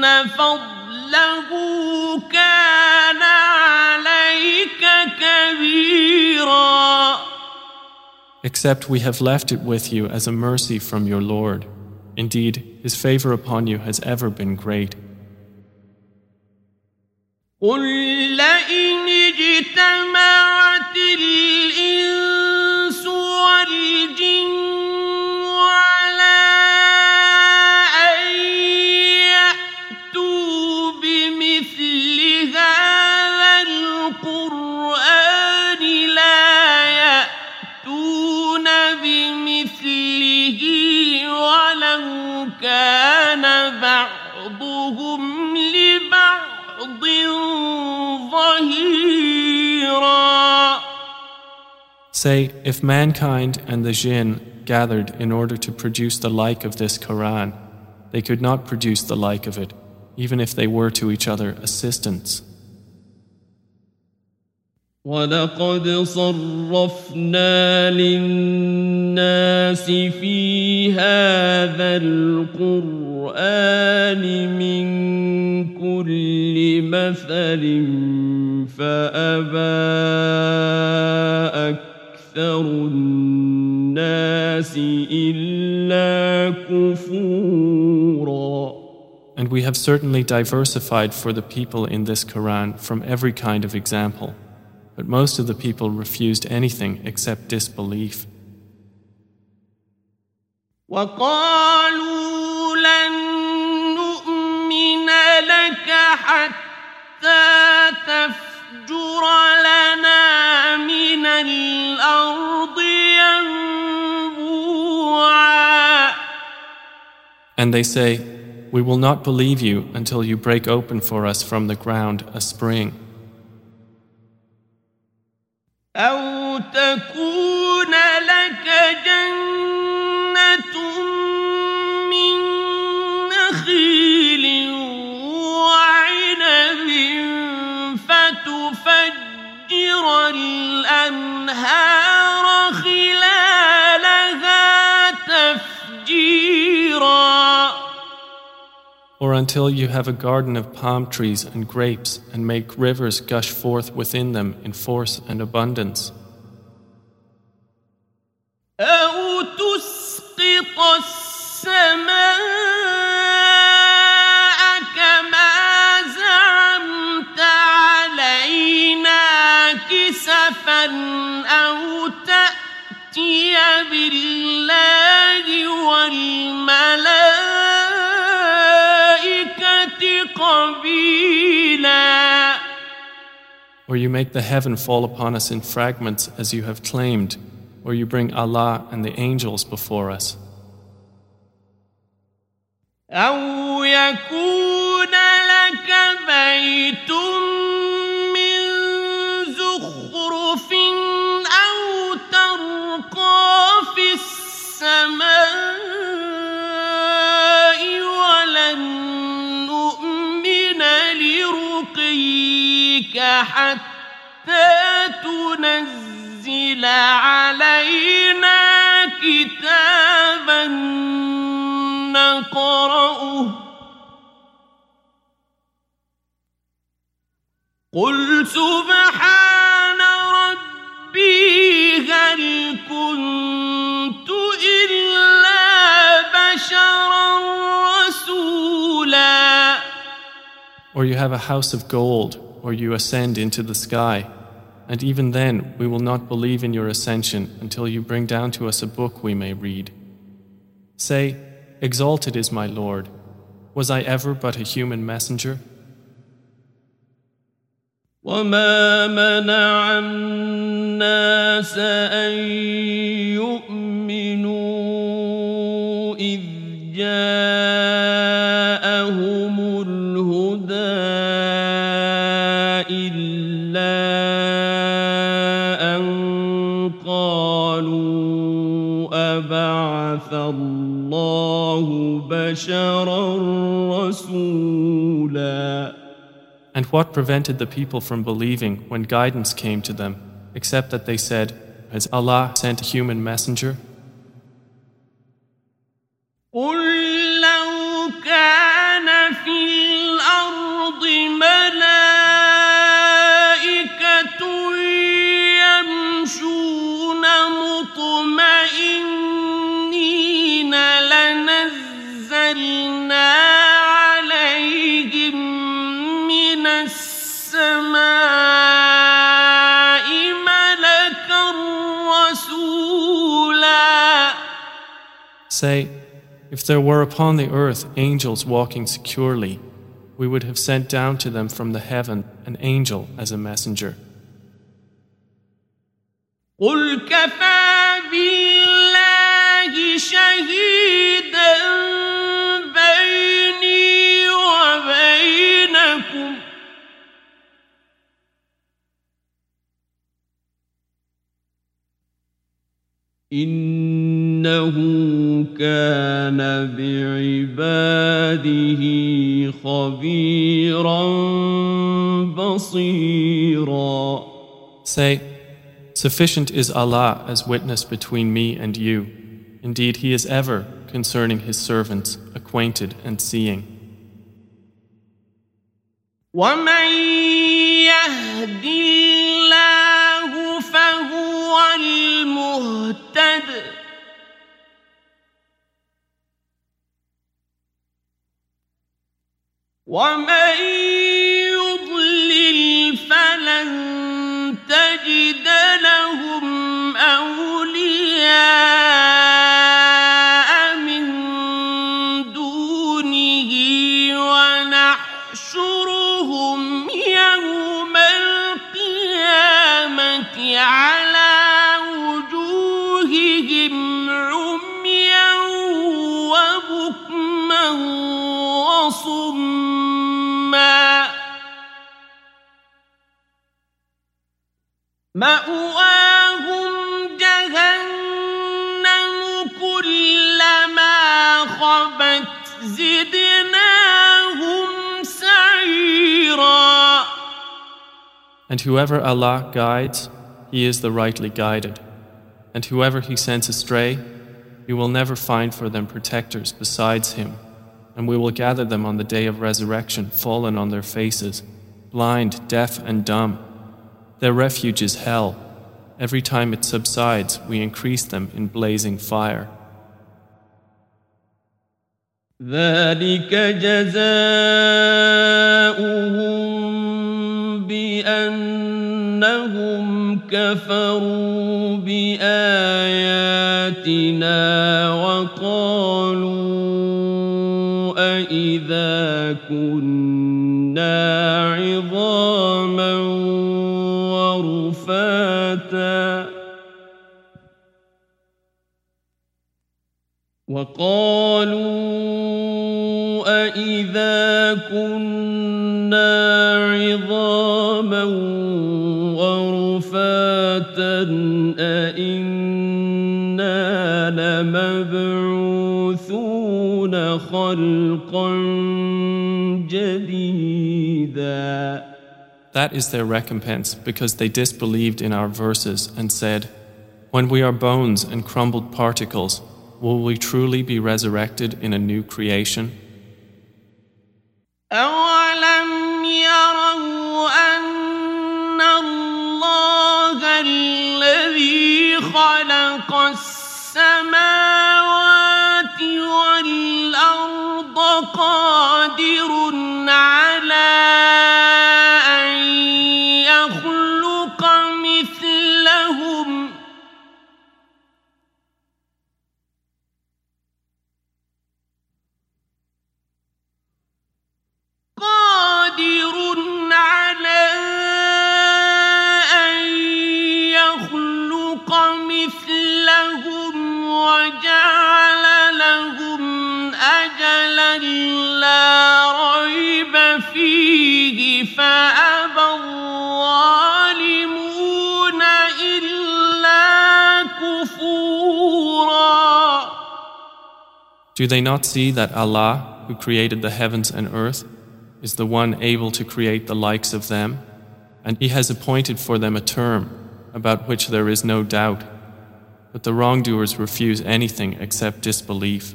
فضله كان عليك كبيرا. Except we have left it with you as a mercy from your Lord. Indeed, His favor upon you has ever been great. قل لئن اجتمعت الإنس والجن على أن يأتوا بمثل هذا القرآن لا يأتون بمثله ولو كان بعضهم لبعض ظهيرا. Say, if mankind and the jinn gathered in order to produce the like of this Quran, they could not produce the like of it, even if they were to each other assistants. وَلَقَدْ صَرَّفْنَا لِلنَّاسِ فِي هَذَا الْقُرْآنِ مِنْ كُلِّ مَثَلٍ فَأَبَى أَكْثَرُ النَّاسِ إِلَّا كُفُورًا. And we have certainly diversified for the people in this Quran from every kind of example. But most of the people refused anything except disbelief. وَقَالُوا لَن نُّؤْمِنَ لَكَ حَتَّى تَفْجُرَ لَنَا مِنَ الْأَرْضِ يَنبُوعًا. And they say, we will not believe you until you break open for us from the ground a spring. أَوْ تَكُونَ لَكَ جَنَّةٌ مِّن نَّخِيلٍ وَعِنَبٍ فَتُفَجِّرَ الْأَنْهَارَ خِلَالَهَا تَفْجِيرًا. Or until you have a garden of palm trees and grapes and make rivers gush forth within them in force and abundance. أَوْ تُسْقِطَ السَّمَاءَ كَمَا زَعَمْتَ عَلَيْنَا كِسَفًا أَوْ تَأْتِيَ بِاللَّهِ وَالْمَلَائِكَةِ قَبِيلًا. Or you make the heaven fall upon us in fragments as you have claimed, or you bring Allah and the angels before us. أَوْ يَكُونَ لَكَ بَيْتٌ مِّن زُخْرُفٍ أَوْ تَرْقَىٰ فِي السَّمَاءِ وَلَن نُّؤْمِنَ لِرُقِيِّكَ حَتَّىٰ تُنَزِّلَ عَلَيْنَا كِتَابًا نقرأه قل سبحان ربي هل كنت إلا بشرا رسولا. Or you have a house of gold, or you ascend into the sky, and even then we will not believe in your ascension until you bring down to us a book we may read. Say, exalted is my Lord. Was I ever but a human messenger? وَمَا مَنَعَ النَّاسَ أَن يُؤْمِنُوا إِذْ جَاءَهُمُ الْهُدَىٰ إِلَّا أَن قَالُوا أَبَعَثَ اللَّهُ بَشَرًا رَّسُولًا. And what prevented the people from believing when guidance came to them, except that they said, has Allah sent a human messenger? قُل لَّوْ كَانَ فِي Say, if there were upon the earth angels walking securely, we would have sent down to them from the heaven an angel as a messenger. قل كفى بالله شهيدا بيني وبينكم إنه كان بعباده خبيرا بصيرا. Say, sufficient is Allah as witness between me and you. Indeed, He is ever, concerning His servants, acquainted and seeing. وَمَن يَهْدِ اللَّهُ فَهُوَ الْمُهْتَدِ وَمَن يُضْلِلْ فَلَن تَجِدَ لَهُمْ أَوْلِيَاءَ مِن دُونِهِ ونحشرهم يوم القيامة على وجوههم عميا وبكما وصما مأواهم جهنم كلما خبت زدناهم سعيرا. And whoever Allah guides, he is the rightly guided. And whoever He sends astray, He will never find for them protectors besides Him. And we will gather them on the day of resurrection, fallen on their faces, blind, deaf, and dumb. Their refuge is hell. Every time it subsides, we increase them in blazing fire. ذلك جزاؤهم بأنهم كفروا بآياتنا وقالوا أإذا كنا عظاما ورفاتا أإذا كنا عظاما ورفاتا أإنا لمبعوثون خلقا جديدا. That is their recompense because they disbelieved in our verses and said, when we are bones and crumbled particles, will we truly be resurrected in a new creation? أَوَلَمْ يَرَوْا أَنَّ اللَّهَ الَّذِي خَلَقَ السَّمَاوَاتِ وَالْأَرْضَ قَادِرٌ عَلَىٰ أَن يَخْلُقَ مِثْلَهُمْ وجعل لهم أجلا لا ريب فيه فأبى الظالمون إلا كفورا. Do they not see that Allah, who created the heavens and earth, is the one able to create the likes of them, and He has appointed for them a term about which there is no doubt? But the wrongdoers refuse anything except disbelief.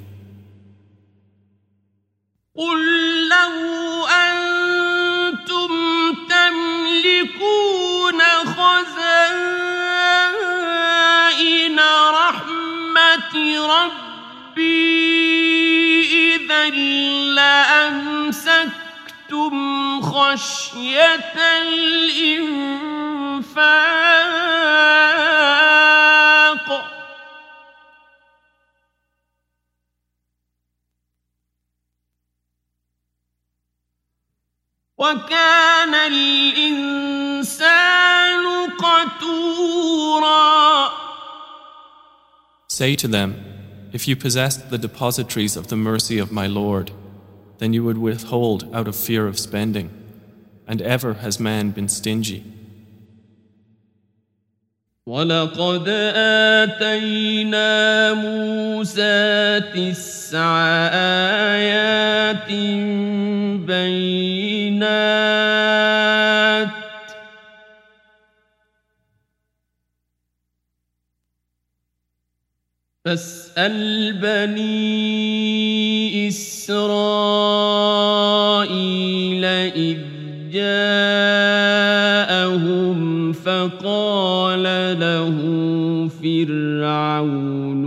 قُلْ لَوْ أَنْتُمْ تَمْلِكُونَ خَزَائِنَ رَحْمَةِ رَبِّي إِذًا لَأَمْسَكْتُمْ خَشْيَةَ الْإِنفَاقِ وكان الإنسان قتورا. Say to them, if you possessed the depositories of the mercy of my Lord, then you would withhold out of fear of spending, and ever has man been stingy. وَلَقَدْ آتَيْنَا مُوسَى 9 آيَاتٍ بَيِّنَاتٍ فاسأل بني إسرائيل إذ جاءهم فقال له فرعون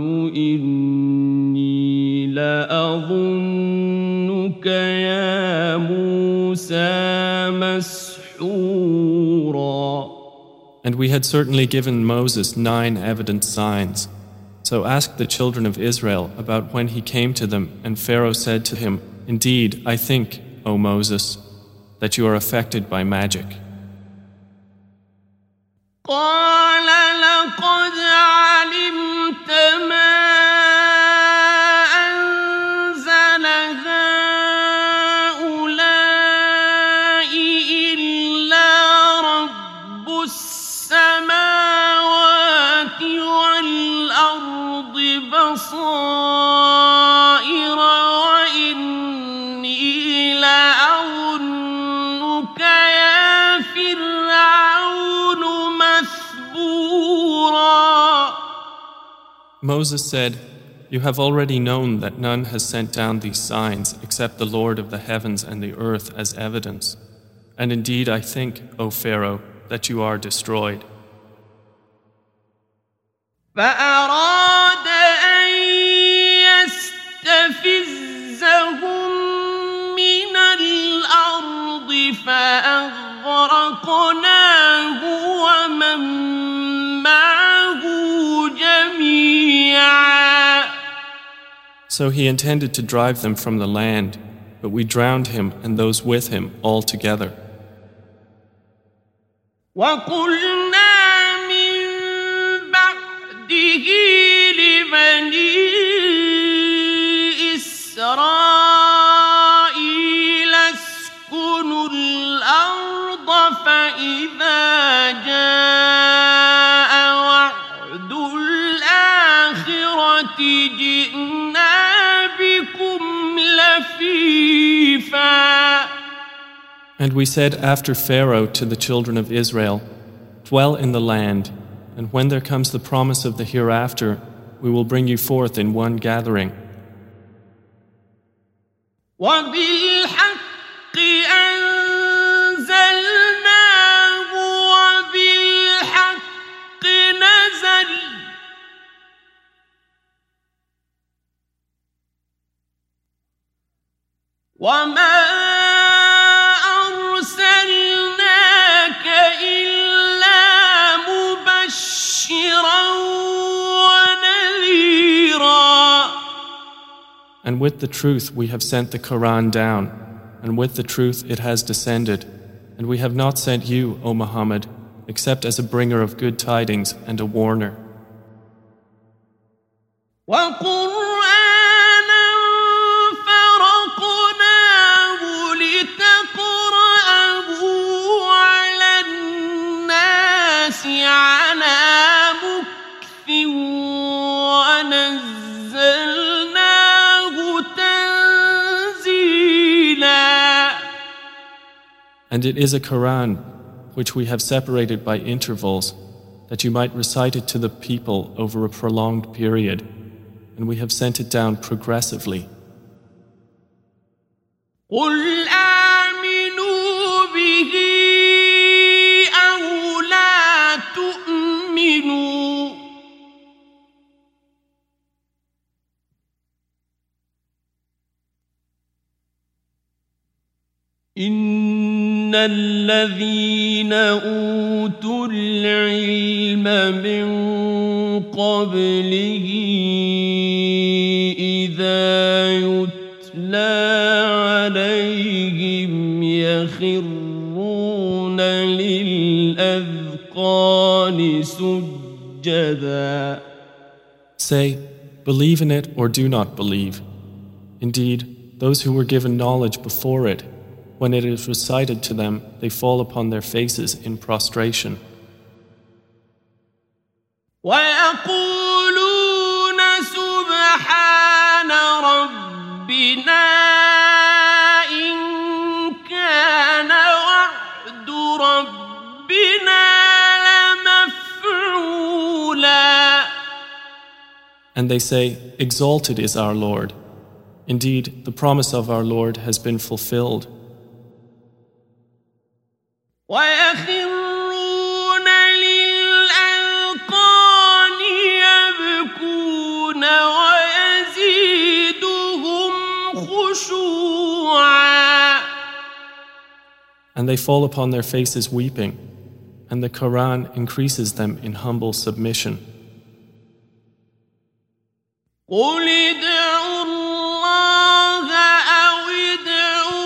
إني لأظنك يا موسى مسحورا. And we had certainly given Moses 9 evident signs. So ask the children of Israel about when he came to them, and Pharaoh said to him, Indeed, I think, O Moses, that you are affected by magic. قال لقد علمت ما أنزل هؤلاء إلا رب السماوات والأرض بصائر وإني لأظنك يا فرعون مثبورا. Moses said, You have already known that none has sent down these signs except the Lord of the heavens and the earth as evidence. And indeed I think, O Pharaoh, that you are destroyed. فأراد أن يستفزهم من الأرض فأغرقناه ومن معه جميعا. So he intended to drive them from the land, but we drowned him and those with him all together. وقلنا من بعده لبني إسرائيل اسكنوا الأرض فإذا جاء وعد الآخرة جئنا بكم لفيفا. And we said after Pharaoh to the children of Israel, Dwell in the land, and when there comes the promise of the hereafter, we will bring you forth in one gathering. وبالحق أنزلناه وبالحق نزل وما أرسلناك إلا مبشرا ونذيرا. And with the truth we have sent the Quran down, and with the truth it has descended, and we have not sent you, O Muhammad, except as a bringer of good tidings and a warner. وقرآنا فرقناه لتقرأه على الناس على مكث ونزلناه تنزيلا. And it is a Quran which we have separated by intervals, that you might recite it to the people over a prolonged period, and we have sent it down progressively. قل آمنوا به أو لا تؤمنوا إن الذين أوتوا العلم من قبله إذا يتلى عليهم يخرون ويخرون للأذقان سجدا. Say, believe in it or do not believe. Indeed, those who were given knowledge before it, when it is recited to them, they fall upon their faces in prostration. ويقولون سبحان ربنا إن كان وعد ربنا لمفعولا. And they say, exalted is our Lord. Indeed, the promise of our Lord has been fulfilled. ويخرون للأذقان يبكون ويزيدهم خشوعا. And they fall upon their faces weeping, and the Quran increases them in humble submission. قل ادعوا الله أو ادعوا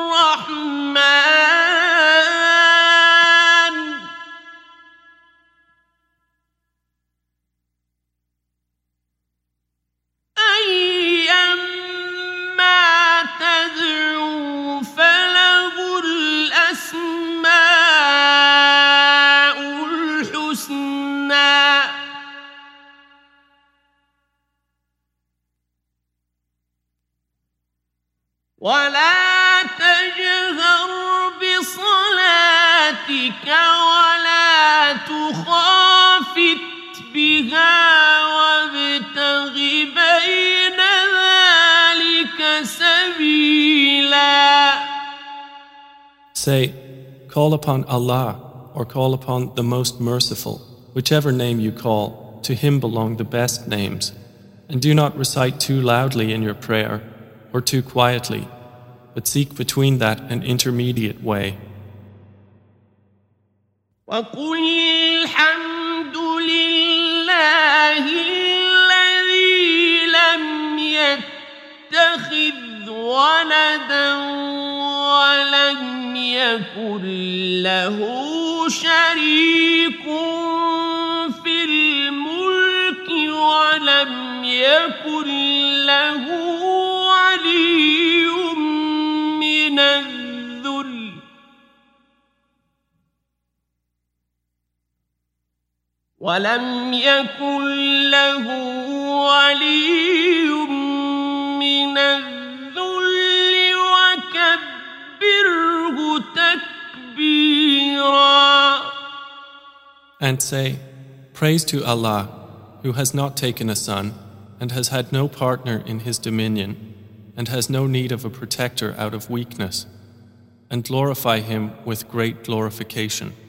الرحمن أيما تدعوا فله الأسماء الحسنى ولا تجهر بصلاتك ولا تخافت بها وابتغ بين ذلك سبيلا. Say, call upon Allah or call upon the Most Merciful, whichever name you call, to Him belong the best names, and do not recite too loudly in your prayer or too quietly, but seek between that an intermediate way. وقل الحمد لله الذي لم يتخذ ولدا ولم يكن له شريك في الملك ولم يكن له ولي من الذل ولم يكن له ولي من الذل وكبره تكبيرا. And say, praise to Allah, who has not taken a son, and has had no partner in His dominion, and has no need of a protector out of weakness, and glorify Him with great glorification.